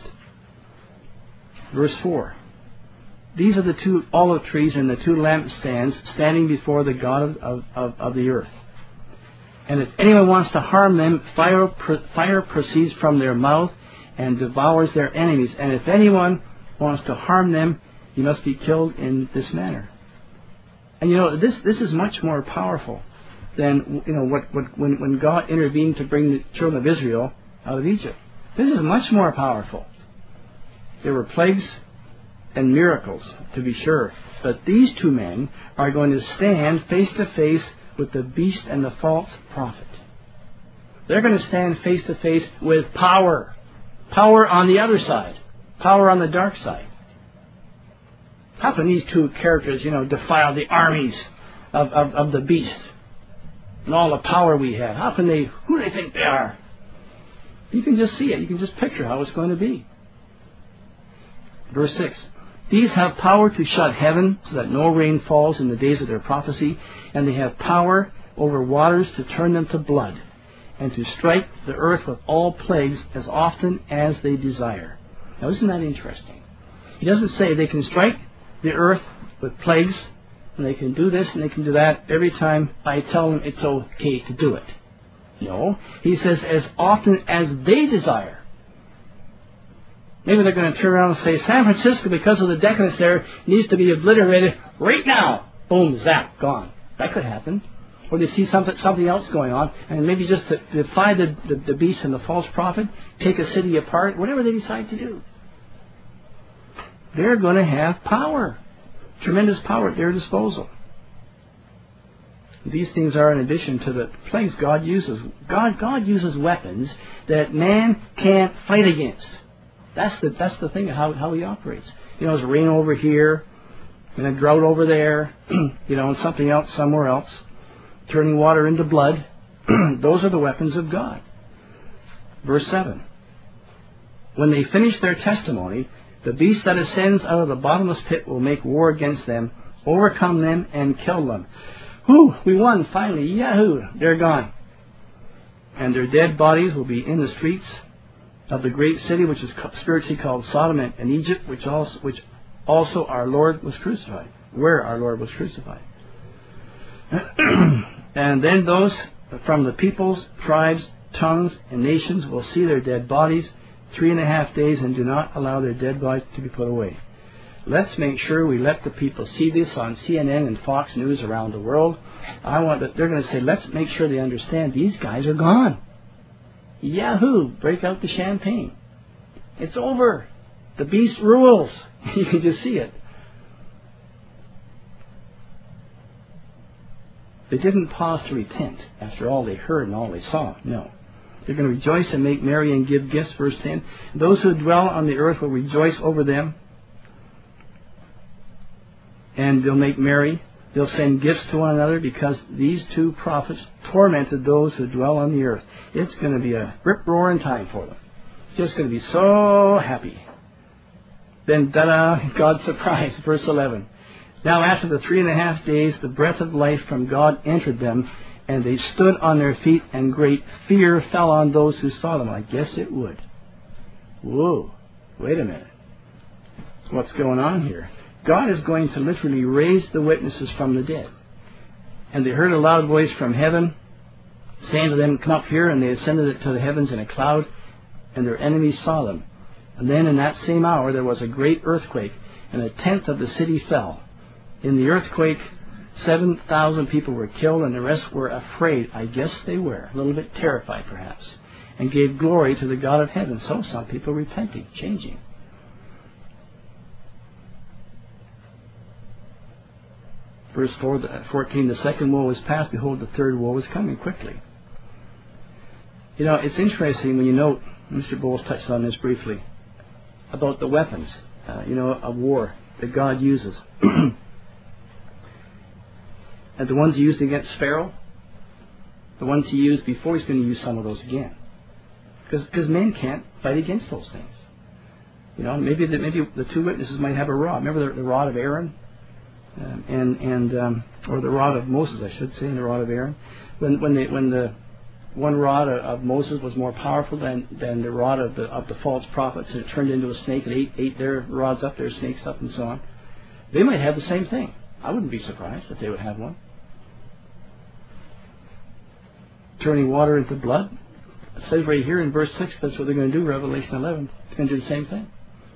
Verse four. These are the two olive trees and the two lampstands standing before the God of, of, of, of the earth. And if anyone wants to harm them, fire, fire proceeds from their mouth and devours their enemies. And if anyone wants to harm them, he must be killed in this manner. And you know, this this is much more powerful than, you know, what, what when, when God intervened to bring the children of Israel out of Egypt. This is much more powerful. There were plagues and miracles, to be sure. But these two men are going to stand face to face with the beast and the false prophet. They're going to stand face to face with power. Power on the other side. Power on the dark side. How can these two characters, you know, defile the armies of, of, of the beast and all the power we have? How can they, who do they think they are? You can just see it. You can just picture how it's going to be. Verse six. These have power to shut heaven so that no rain falls in the days of their prophecy, and they have power over waters to turn them to blood, and to strike the earth with all plagues as often as they desire. Now, isn't that interesting? He doesn't say they can strike the earth with plagues, and they can do this and they can do that every time I tell them it's okay to do it. No. He says as often as they desire. Maybe they're going to turn around and say, San Francisco, because of the decadence there, needs to be obliterated right now. Boom, zap, gone. That could happen. Or they see something something else going on, and maybe just to defy the, the, the beast and the false prophet, take a city apart, whatever they decide to do. They're going to have power. Tremendous power at their disposal. These things are in addition to the plagues God uses. God, God uses weapons that man can't fight against. That's the that's the thing of how, how he operates. You know, there's rain over here, and a drought over there, you know, and something else somewhere else, turning water into blood. Those are the weapons of God. Verse seven. When they finish their testimony, the beast that ascends out of the bottomless pit will make war against them, overcome them, and kill them. Whew, we won finally. Yahoo! They're gone. And their dead bodies will be in the streets of the great city, which is spiritually called Sodom and Egypt, which also, which also our Lord was crucified, where our Lord was crucified. And then those from the peoples, tribes, tongues, and nations will see their dead bodies three and a half days and do not allow their dead bodies to be put away. Let's make sure we let the people see this on C N N and Fox News around the world. I want that they're going to say, let's make sure they understand these guys are gone. Yahoo! Break out the champagne. It's over. The beast rules. You can just see it. They didn't pause to repent after all they heard and all they saw. No. They're going to rejoice and make merry and give gifts. Verse ten. Those who dwell on the earth will rejoice over them. And they'll make merry. They'll send gifts to one another because these two prophets tormented those who dwell on the earth. It's going to be a rip-roaring time for them. Just going to be so happy. Then, da-da, God's surprise. Verse eleven. Now after the three and a half days, the breath of life from God entered them, and they stood on their feet, and great fear fell on those who saw them. I guess it would. Whoa. Wait a minute. What's going on here? God is going to literally raise the witnesses from the dead. And they heard a loud voice from heaven saying to them, come up here, and they ascended to the heavens in a cloud, and their enemies saw them. And then in that same hour there was a great earthquake, and a tenth of the city fell. In the earthquake, seven thousand people were killed, and the rest were afraid. I guess they were, a little bit terrified perhaps, and gave glory to the God of heaven. So some people repenting, changing. Verse fourteen, the second woe is past, behold, the third woe is coming quickly. You know, it's interesting when you note, Mister Bowles touched on this briefly, about the weapons, uh, you know, of war that God uses. And the ones he used against Pharaoh, the ones he used before, he's going to use some of those again. Because men can't fight against those things. You know, maybe the, maybe the two witnesses might have a rod. Remember the, the rod of Aaron? Um, and and um, or the rod of Moses, I should say, and the rod of Aaron. When when they, when the one rod of, of Moses was more powerful than, than the rod of the of the false prophets, and it turned into a snake and ate, ate their rods up, their snakes up, and so on. They might have the same thing. I wouldn't be surprised if they would have one. Turning water into blood. It says right here in verse six, that's what they're going to do, Revelation eleven. It's going to do the same thing.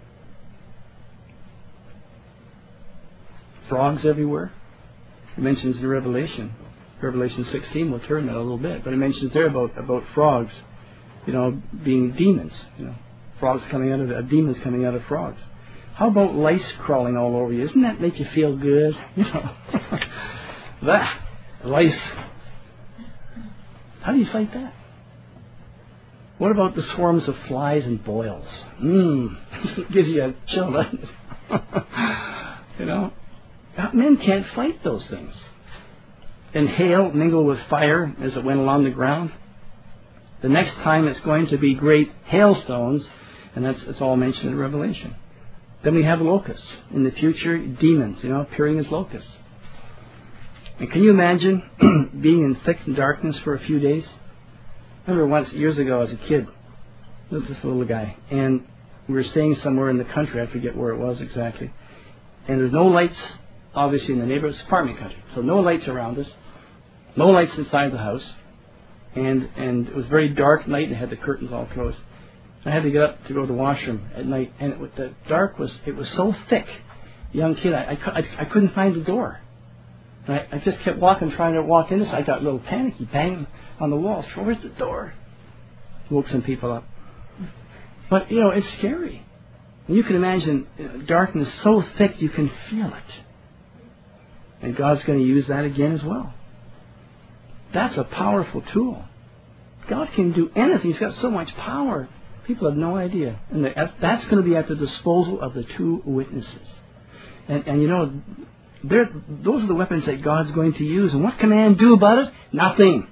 Frogs everywhere. It mentions in Revelation. Revelation sixteen, we'll turn that a little bit. But it mentions there about, about frogs, you know, being demons. You know, frogs coming out of, uh, demons coming out of frogs. How about lice crawling all over you? Doesn't that make you feel good? You know, that lice. How do you fight that? What about the swarms of flies and boils? Mmm, it gives you a chill, doesn't it? You know, men can't fight those things. And hail mingled with fire as it went along the ground. The next time it's going to be great hailstones, and that's it's all mentioned in Revelation. Then we have locusts. In the future, demons, you know, appearing as locusts. And can you imagine being in thick darkness for a few days? I remember once, years ago, as a kid, this little guy, and we were staying somewhere in the country. I forget where it was exactly. And there's no lights, obviously, in the neighborhood. It's farming country, so no lights around us, no lights inside the house, and and it was very dark night. And it had the curtains all closed. I had to get up to go to the washroom at night, and it, the dark was it was so thick. Young kid, I, I, I couldn't find the door. And I, I just kept walking, trying to walk in this. I got a little panicky, bang on the wall. So where's the door? Woke some people up. But, you know, it's scary. And you can imagine you know, darkness so thick you can feel it. And God's going to use that again as well. That's a powerful tool. God can do anything. He's got so much power. People have no idea. And that's going to be at the disposal of the two witnesses. And, and you know, those are the weapons that God's going to use. And what can man do about it? Nothing.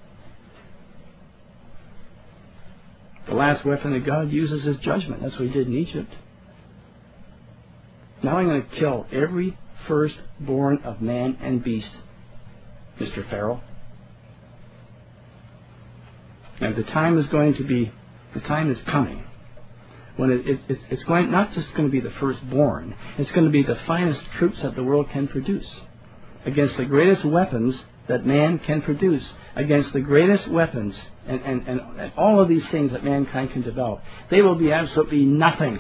The last weapon that God uses is judgment. That's what He did in Egypt. Now I'm going to kill every firstborn of man and beast, Mister Pharaoh. And the time is going to be, the time is coming, when it, it, it's, it's going not just going to be the firstborn, it's going to be the finest troops that the world can produce against the greatest weapons that man can produce, against the greatest weapons and, and, and, and all of these things that mankind can develop. They will be absolutely nothing.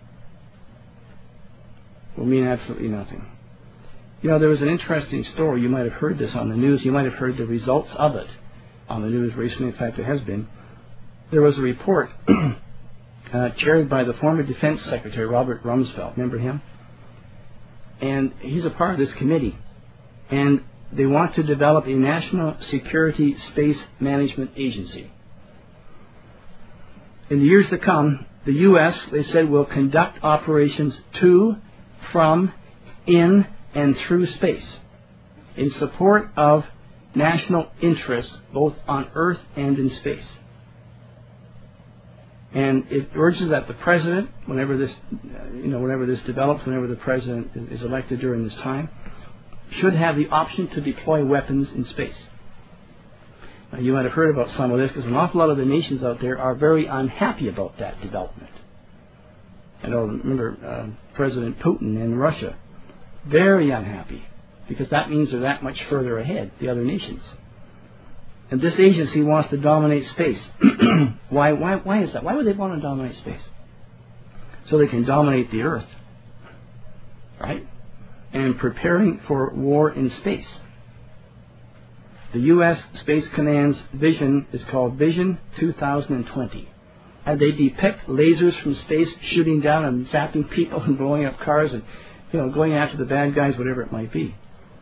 Will mean absolutely nothing. You know, there was an interesting story. You might have heard this on the news. You might have heard the results of it on the news recently. In fact, it has been. There was a report uh, chaired by the former Defense Secretary, Robert Rumsfeld. Remember him? And he's a part of this committee. And they want to develop a National Security Space Management Agency. In the years to come, the U S, they said, will conduct operations to, from, in, and through space in support of national interests both on Earth and in space. And it urges that the President, whenever this, you know, whenever this develops, whenever the President is elected during this time, should have the option to deploy weapons in space. Now, you might have heard about some of this because an awful lot of the nations out there are very unhappy about that development. I know, remember uh, President Putin in Russia, very unhappy because that means they're that much further ahead, the other nations. And this agency wants to dominate space. why, why, why is that? Why would they want to dominate space? So they can dominate the Earth, right? And preparing for war in space. The U S Space Command's vision is called Vision two thousand twenty. And they depict lasers from space shooting down and zapping people and blowing up cars and, you know, going after the bad guys, whatever it might be.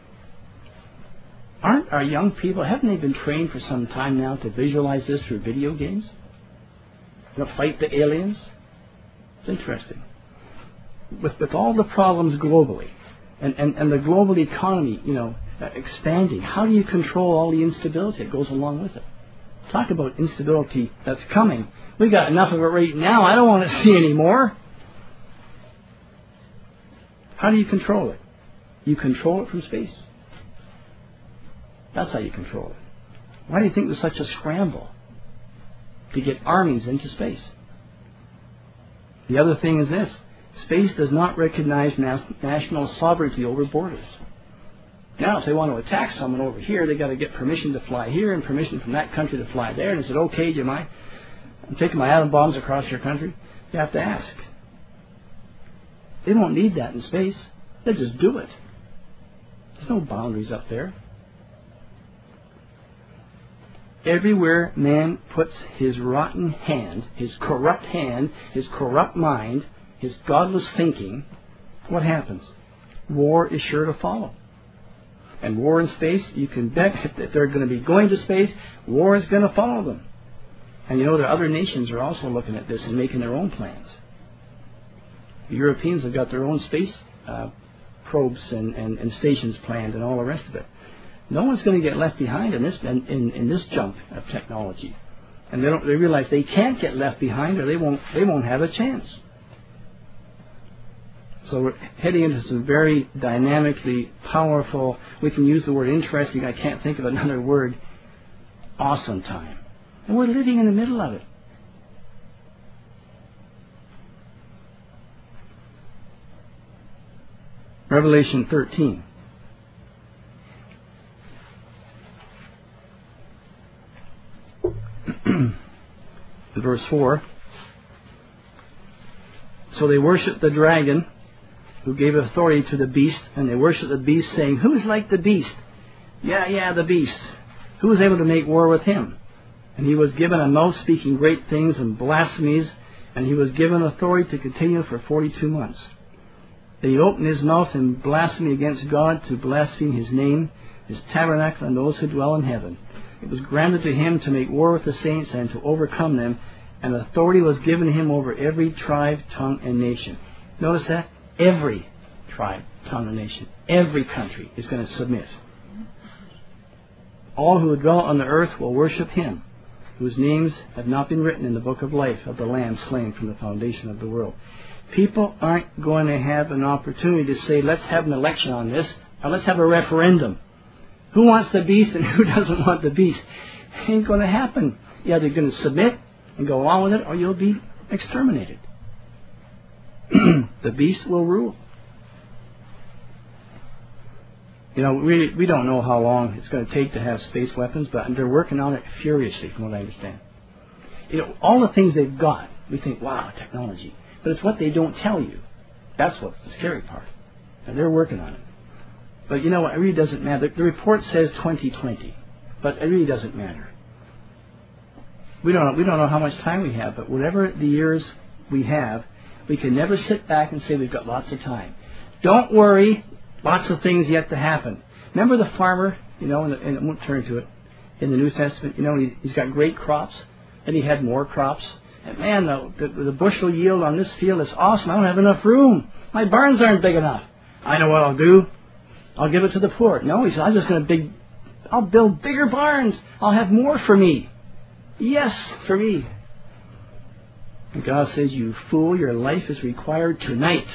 Aren't our young people, haven't they been trained for some time now to visualize this through video games? You know, fight the aliens? It's interesting. With, with all the problems globally, and, and, and the global economy, you know, uh, expanding, how do you control all the instability that goes along with it? Talk about instability that's coming. We got enough of it right now. I don't want to see any more. How do you control it? You control it from space. That's how you control it. Why do you think there's such a scramble to get armies into space? The other thing is this. Space does not recognize nas- national sovereignty over borders. Now, if they want to attack someone over here, they've got to get permission to fly here and permission from that country to fly there. And they said, okay, do you mind? I'm taking my atom bombs across your country. You have to ask. They won't need that in space. They'll just do it. There's no boundaries up there. Everywhere man puts his rotten hand, his corrupt hand, his corrupt mind, his godless thinking, what happens? War is sure to follow. And war in space, you can bet if they're going to be going to space, war is going to follow them. And you know, the other nations are also looking at this and making their own plans. The Europeans have got their own space uh, probes and, and, and stations planned and all the rest of it. No one's going to get left behind in this in, in, in this jump of technology. And they don't they realize they can't get left behind or they won't they won't have a chance. So we're heading into some very dynamically powerful, we can use the word interesting, I can't think of another word, awesome time. And we're living in the middle of it. Revelation thirteen. Verse four. So they worshiped the dragon, who gave authority to the beast, and they worshiped the beast, saying, who's like the beast? Yeah, yeah, the beast. Who was able to make war with him? And he was given a mouth speaking great things and blasphemies, and he was given authority to continue for forty-two months. Then he opened his mouth in blasphemy against God, to blaspheme his name, his tabernacle, and those who dwell in heaven. It was granted to him to make war with the saints and to overcome them, and authority was given him over every tribe, tongue, and nation. Notice that? Every tribe, tongue, and nation. Every country is going to submit. All who dwell on the earth will worship him, whose names have not been written in the book of life of the Lamb slain from the foundation of the world. People aren't going to have an opportunity to say, let's have an election on this, or let's have a referendum. Who wants the beast and who doesn't want the beast? It ain't going to happen. You're either going to submit and go along with it, or you'll be exterminated. The beast will rule. You know, we we don't know how long it's going to take to have space weapons, but they're working on it furiously, from what I understand. You know, all the things they've got, we think, wow, technology. But it's what they don't tell you. That's what's the scary part. And they're working on it. But you know what? It really doesn't matter. The report says twenty twenty, but it really doesn't matter. We don't know, we don't know how much time we have, but whatever the years we have, we can never sit back and say we've got lots of time. Don't worry, lots of things yet to happen. Remember the farmer, you know, and, the, and I won't turn to it, in the New Testament, you know, he, he's got great crops, and he had more crops. And man, the, the, the bushel yield on this field is awesome. I don't have enough room. My barns aren't big enough. I know what I'll do. I'll give it to the poor. No, he said, I'm just going to big, I'll build bigger barns. I'll have more for me. Yes, for me. And God says, you fool, your life is required tonight.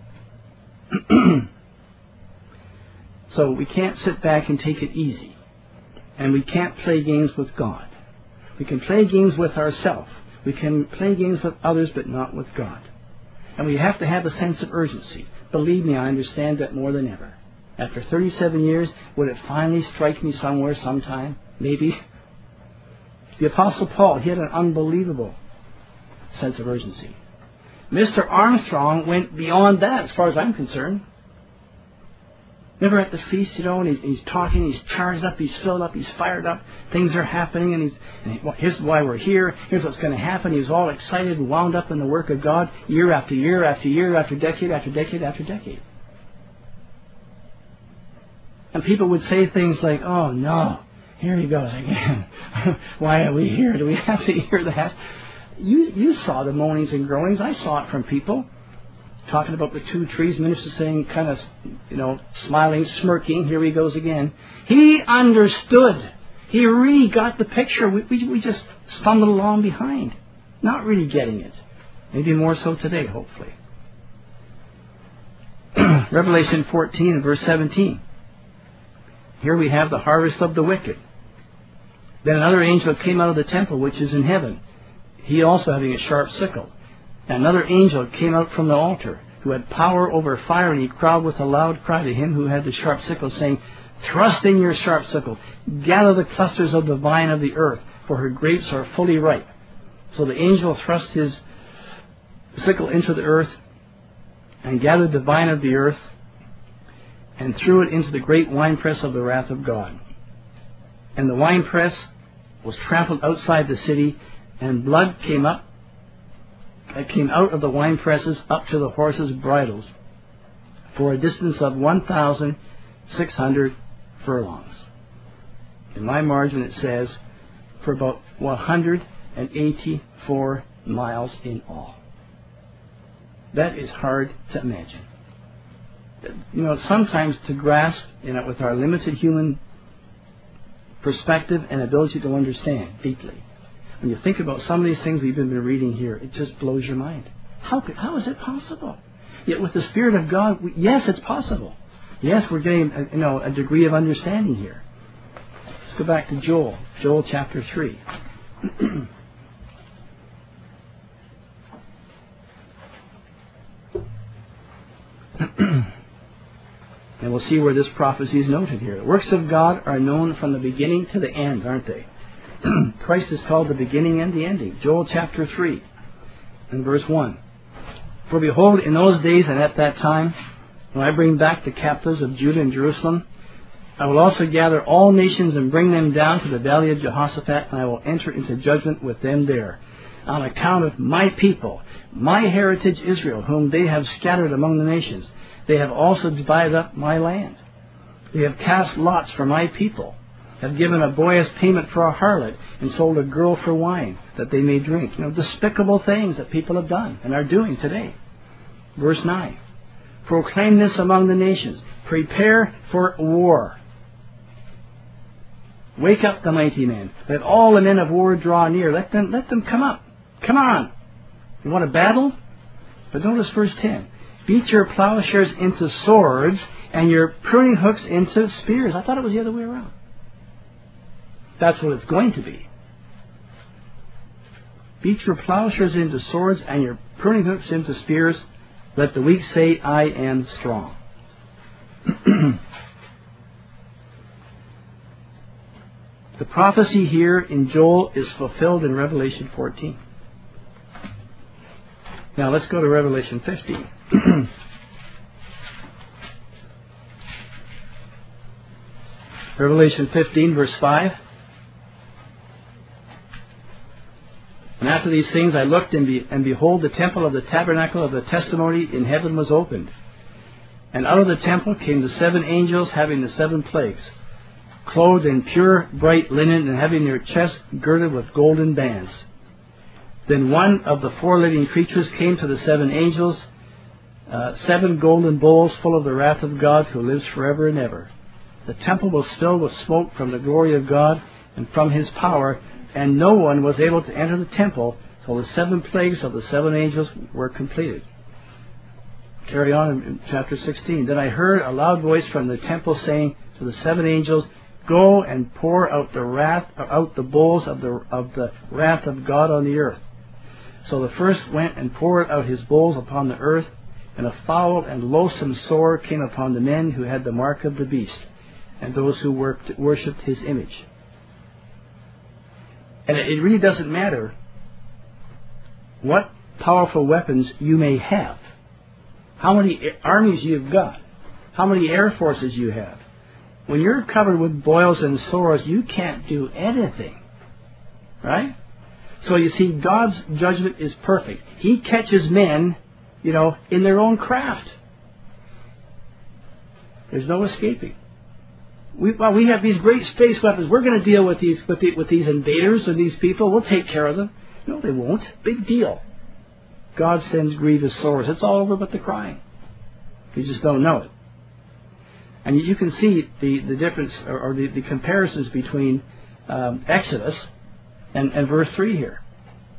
So we can't sit back and take it easy. And we can't play games with God. We can play games with ourselves. We can play games with others, but not with God. And we have to have a sense of urgency. Believe me, I understand that more than ever. After thirty-seven years, would it finally strike me somewhere, sometime? Maybe. The Apostle Paul, he had an unbelievable sense of urgency. Mister Armstrong went beyond that, as far as I'm concerned. Never at the feast, you know, and he's, he's talking, he's charged up, he's filled up, he's fired up. Things are happening, and he's, and he, well, here's why we're here. Here's what's going to happen. He was all excited and wound up in the work of God, year after year after year after decade after decade after decade. And people would say things like, oh no, here he goes again. Why are we here? Do we have to hear that? You you saw the moanings and groanings. I saw it from people. Talking about the two trees, minister saying, kind of, you know, smiling, smirking, here he goes again. He understood. He really got the picture. We, we, we just stumbled along behind, not really getting it. Maybe more so today, hopefully. Revelation fourteen and verse seventeen. Here we have the harvest of the wicked. Then another angel came out of the temple which is in heaven, he also having a sharp sickle. And another angel came out from the altar, who had power over fire, and he cried with a loud cry to him who had the sharp sickle, saying, Thrust in your sharp sickle, gather the clusters of the vine of the earth, for her grapes are fully ripe. So the angel thrust his sickle into the earth, and gathered the vine of the earth, and threw it into the great winepress of the wrath of God. And the winepress was trampled outside the city, and blood came up, it came out of the winepresses up to the horses' bridles, for a distance of one thousand six hundred furlongs. In my margin it says, for about one hundred eighty-four miles in all. That is hard to imagine. You know, sometimes to grasp, you know, with our limited human perspective and ability to understand deeply. When you think about some of these things we've been reading here, it just blows your mind. How could, how is it possible? Yet with the Spirit of God, we, yes, it's possible. Yes, we're getting a, you know, a degree of understanding here. Let's go back to Joel, Joel chapter three. And we'll see where this prophecy is noted here. The works of God are known from the beginning to the end, aren't they? Christ is called the beginning and the ending. Joel chapter three and verse one. For behold, in those days and at that time, when I bring back the captives of Judah and Jerusalem, I will also gather all nations and bring them down to the valley of Jehoshaphat, and I will enter into judgment with them there, on account of my people, my heritage Israel, whom they have scattered among the nations. They have also divided up my land. They have cast lots for my people, have given a boy as payment for a harlot, and sold a girl for wine, that they may drink. You know, despicable things that people have done and are doing today. Verse nine. Proclaim this among the nations. Prepare for war. Wake up the mighty men. Let all the men of war draw near. Let them, let them come up. Come on. You want a battle? But notice verse ten. Beat your plowshares into swords and your pruning hooks into spears. I thought it was the other way around. That's what it's going to be. Beat your plowshares into swords and your pruning hooks into spears. Let the weak say, I am strong. The prophecy here in Joel is fulfilled in Revelation fourteen. Now let's go to Revelation fifteen. Revelation fifteen, verse five. And after these things I looked, and, be, and behold, the temple of the tabernacle of the testimony in heaven was opened. And out of the temple came the seven angels having the seven plagues, clothed in pure bright linen, and having their chests girded with golden bands. Then one of the four living creatures came to the seven angels, uh, seven golden bowls full of the wrath of God, who lives forever and ever. The temple was filled with smoke from the glory of God and from His power, and no one was able to enter the temple till the seven plagues of the seven angels were completed. Carry on in chapter sixteen. Then I heard a loud voice from the temple saying to the seven angels, Go and pour out the wrath, out the bowls of the of the wrath of God on the earth. So the first went and poured out his bowls upon the earth, and a foul and loathsome sore came upon the men who had the mark of the beast, and those who worked, worshipped his image. And it really doesn't matter what powerful weapons you may have, how many armies you've got, how many air forces you have. When you're covered with boils and sores, you can't do anything. Right? So you see, God's judgment is perfect. He catches men, you know, in their own craft. There's no escaping. We, well, we have these great space weapons. We're going to deal with these with, the, with these invaders and these people. We'll take care of them. No, they won't. Big deal. God sends grievous sores. It's all over but the crying. You just don't know it. And you can see the, the difference or, or the, the comparisons between um, Exodus and, and verse three here.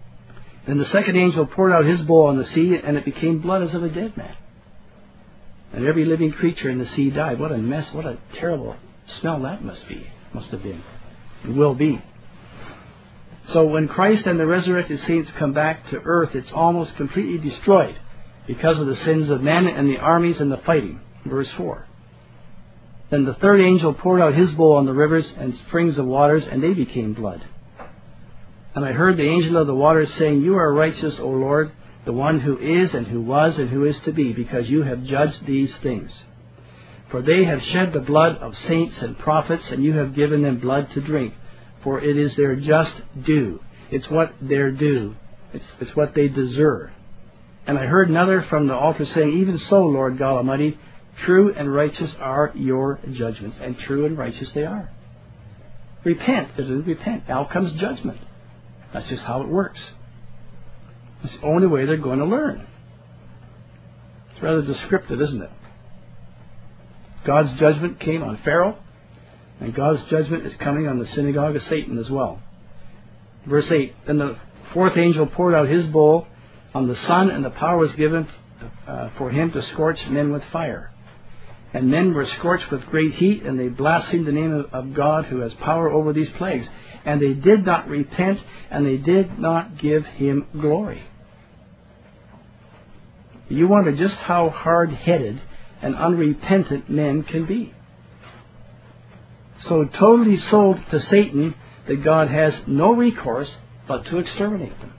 Then the second angel poured out his bowl on the sea, and it became blood as of a dead man. And every living creature in the sea died. What a mess, what a terrible smell that must be, must have been. It will be. So when Christ and the resurrected saints come back to earth, it's almost completely destroyed because of the sins of men and the armies and the fighting. Verse four. Then the third angel poured out his bowl on the rivers and springs of waters, and they became blood. And I heard the angel of the waters saying, You are righteous, O Lord, the one who is and who was and who is to be, because you have judged these things. For they have shed the blood of saints and prophets, and you have given them blood to drink, for it is their just due. It's what they're due. It's, it's what they deserve. And I heard another from the altar saying, Even so, Lord God Almighty, true and righteous are your judgments. And true and righteous they are. Repent. It is repent. Out comes judgment. That's just how it works. It's the only way they're going to learn. It's rather descriptive, isn't it? God's judgment came on Pharaoh, and God's judgment is coming on the synagogue of Satan as well. Verse eight, Then the fourth angel poured out his bowl on the sun, and the power was given uh, for him to scorch men with fire. And men were scorched with great heat, and they blasphemed the name of, of God who has power over these plagues. And they did not repent, and they did not give him glory. You wonder just how hard-headed and unrepentant men can be. So totally sold to Satan that God has no recourse but to exterminate them.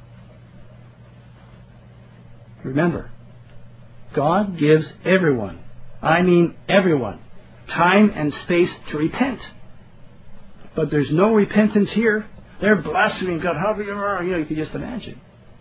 Remember, God gives everyone, I mean everyone, time and space to repent. But there's no repentance here. They're blaspheming God. How you are, you know, you can just imagine.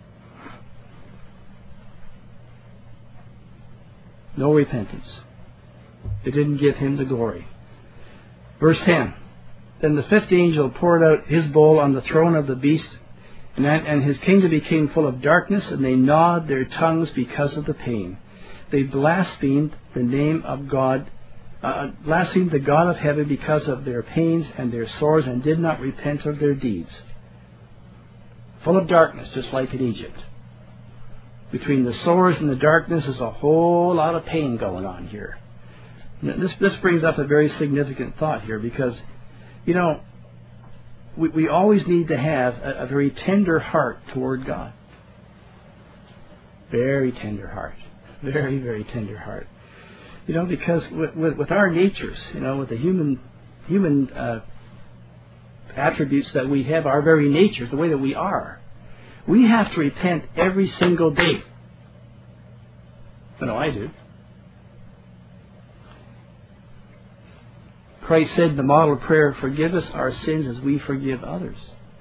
No repentance. It didn't give him the glory. Verse ten. Then the fifth angel poured out his bowl on the throne of the beast, and, and his kingdom became full of darkness, and they gnawed their tongues because of the pain. They blasphemed the name of God, uh, blasphemed the God of heaven because of their pains and their sores, and did not repent of their deeds. Full of darkness, just like in Egypt. Between the sores and the darkness is a whole lot of pain going on here. This, this brings up a very significant thought here, because, you know, we, we always need to have a, a very tender heart toward God. Very tender heart. Very, very tender heart. You know, because with, with, with our natures, you know, with the human human uh, attributes that we have, our very natures, the way that we are, we have to repent every single day. I know I do. Christ said in the model prayer, Forgive us our sins as we forgive others.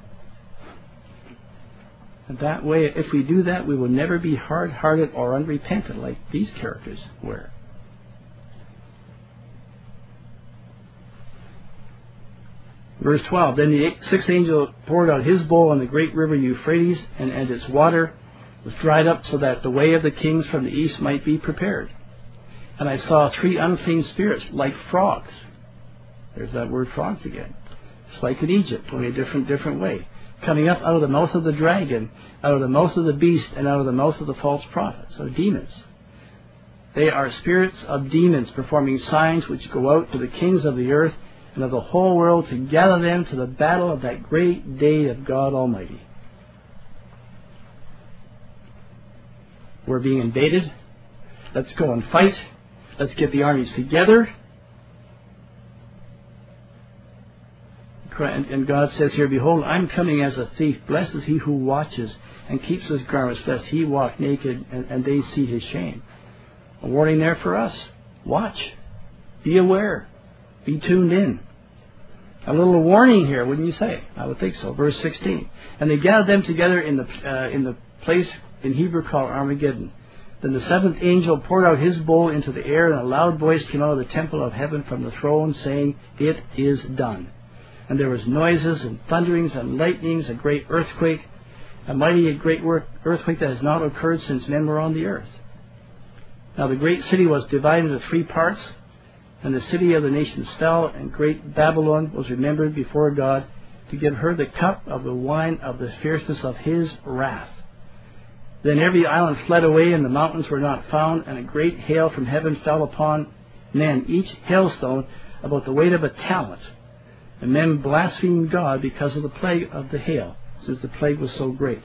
And that way, if we do that, we will never be hard-hearted or unrepentant like these characters were. Verse twelve, Then the sixth angel poured out his bowl on the great river Euphrates, and, and its water was dried up so that the way of the kings from the east might be prepared. And I saw three unclean spirits like frogs. There's that word frogs again. It's like in Egypt, only a different, different way. Coming up out of the mouth of the dragon, out of the mouth of the beast, and out of the mouth of the false prophet. So demons. They are spirits of demons performing signs which go out to the kings of the earth and of the whole world to gather them to the battle of that great day of God Almighty. We're being invaded. Let's go and fight. Let's get the armies together. And God says here, Behold, I'm coming as a thief. Blessed is he who watches and keeps his garments, lest he walk naked and, and they see his shame. A warning there for us. Watch. Be aware. Be tuned in. A little warning here, wouldn't you say? I would think so. Verse sixteen. And they gathered them together in the uh, in the place in Hebrew called Armageddon. Then the seventh angel poured out his bowl into the air, and a loud voice came out of the temple of heaven from the throne, saying, It is done. And there was noises and thunderings and lightnings, a great earthquake, a mighty and great earthquake that has not occurred since men were on the earth. Now the great city was divided into three parts, and the city of the nations fell, and great Babylon was remembered before God to give her the cup of the wine of the fierceness of his wrath. Then every island fled away, and the mountains were not found, and a great hail from heaven fell upon men, each hailstone about the weight of a talent. And men blasphemed God because of the plague of the hail, since the plague was so great.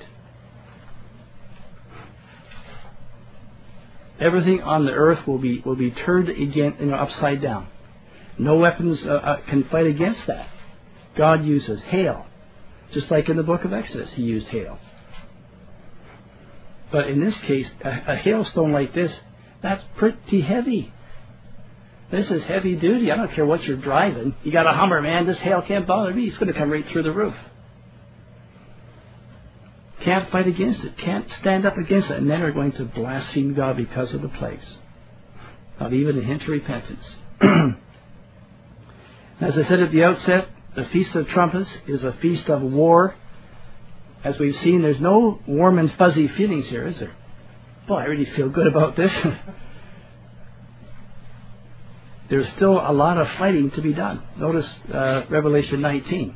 Everything on the earth will be will be turned again, you know, upside down. No weapons uh, uh, can fight against that. God uses hail, just like in the book of Exodus, He used hail. But in this case, a, a hailstone like this, that's pretty heavy. This is heavy duty. I don't care what you're driving. You got a Hummer, man. This hail can't bother me. It's going to come right through the roof. Can't fight against it. Can't stand up against it. And men are going to blaspheme God because of the plagues. Not even a hint of repentance. As I said at the outset, the Feast of Trumpets is a feast of war. As we've seen, there's no warm and fuzzy feelings here, is there? Boy, I really feel good about this. There's still a lot of fighting to be done. Notice uh, Revelation nineteen.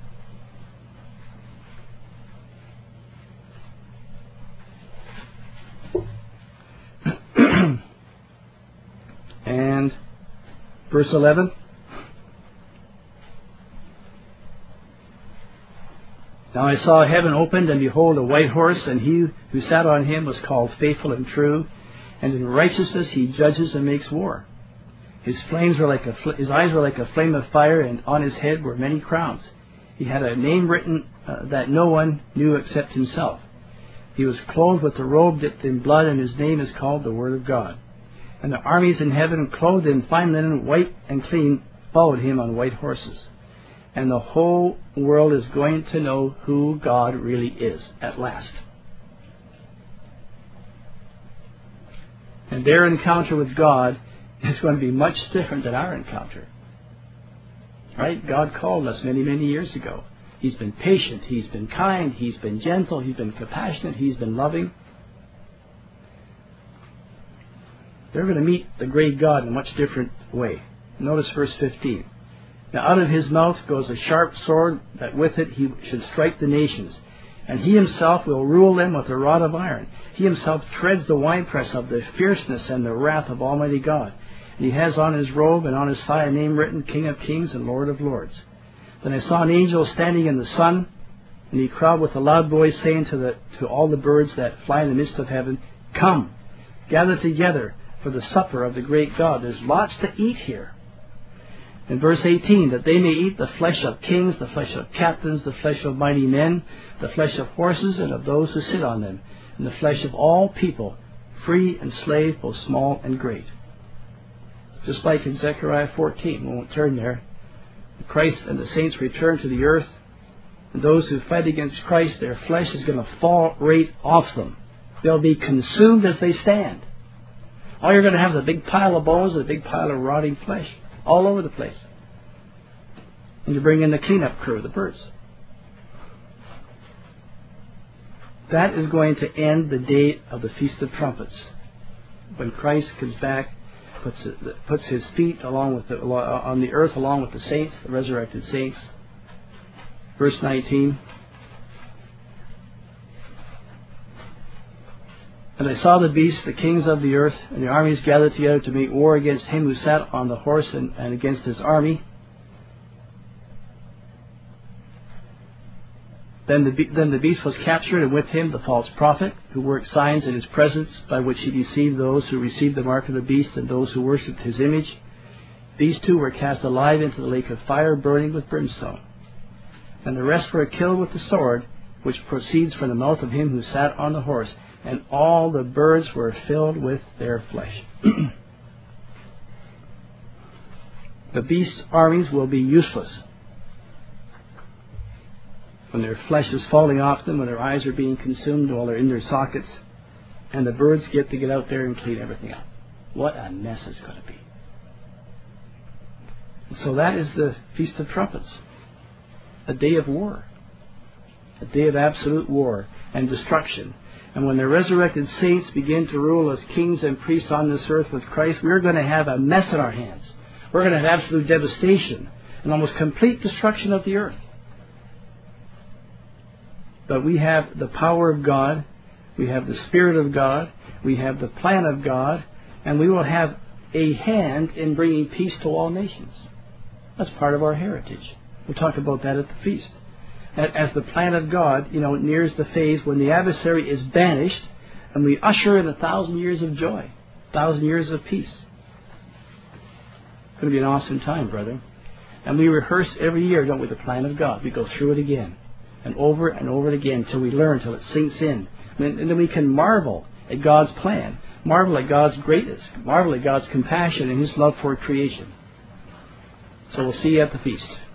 And verse eleven. Now I saw heaven opened, and behold, a white horse, and he who sat on him was called Faithful and True, and in righteousness he judges and makes war. His flames were like a fl- his eyes were like a flame of fire, and on his head were many crowns. He had a name written uh, that no one knew except himself. He was clothed with a robe dipped in blood, and his name is called the Word of God. And the armies in heaven, clothed in fine linen, white and clean, followed him on white horses. And the whole world is going to know who God really is at last. And their encounter with God is going to be much different than our encounter. Right? God called us many, many years ago. He's been patient. He's been kind. He's been gentle. He's been compassionate. He's been loving. They're going to meet the great God in a much different way. Notice verse fifteen. Now out of his mouth goes a sharp sword, that with it he should strike the nations. And he himself will rule them with a rod of iron. He himself treads the winepress of the fierceness and the wrath of Almighty God. And he has on his robe and on his thigh a name written, King of Kings and Lord of Lords. Then I saw an angel standing in the sun, and he cried with a loud voice, saying to the to all the birds that fly in the midst of heaven, Come, gather together for the supper of the great God. There's lots to eat here. In verse eighteen, that they may eat the flesh of kings, the flesh of captains, the flesh of mighty men, the flesh of horses and of those who sit on them, and the flesh of all people, free and slave, both small and great. Just like in Zechariah fourteen, we won't turn there. Christ and the saints return to the earth, and those who fight against Christ, their flesh is going to fall right off them. They'll be consumed as they stand. All you're going to have is a big pile of bones and a big pile of rotting flesh all over the place. And you bring in the cleanup crew, the birds. That is going to end the day of the Feast of Trumpets. When Christ comes back, puts puts his feet along with the, on the earth along with the saints, the resurrected saints. Verse nineteen. And I saw the beasts, the kings of the earth, and the armies gathered together to make war against him who sat on the horse and, and against his army. Then the, then the beast was captured, and with him the false prophet, who worked signs in his presence, by which he deceived those who received the mark of the beast and those who worshipped his image. These two were cast alive into the lake of fire, burning with brimstone. And the rest were killed with the sword, which proceeds from the mouth of him who sat on the horse. And all the birds were filled with their flesh. The beast's armies will be useless. When their flesh is falling off them, when their eyes are being consumed while they're in their sockets, and the birds get to get out there and clean everything up. What a mess it's going to be. And so that is the Feast of Trumpets. A day of war. A day of absolute war and destruction. And when the resurrected saints begin to rule as kings and priests on this earth with Christ, we're going to have a mess in our hands. We're going to have absolute devastation and almost complete destruction of the earth. But we have the power of God we have the Spirit of God, we have the plan of God, and we will have a hand in bringing peace to all nations. That's part of our heritage. We'll talk about that at the feast. As the plan of God, you know, nears the phase when the adversary is banished, and we usher in a thousand years of joy, a thousand years of peace. It's going to be an awesome time, brother. And we rehearse every year, don't we, the plan of God. We go through it again, and over and over again, until we learn, until it sinks in. And then we can marvel at God's plan, marvel at God's greatness, marvel at God's compassion and His love for creation. So we'll see you at the feast.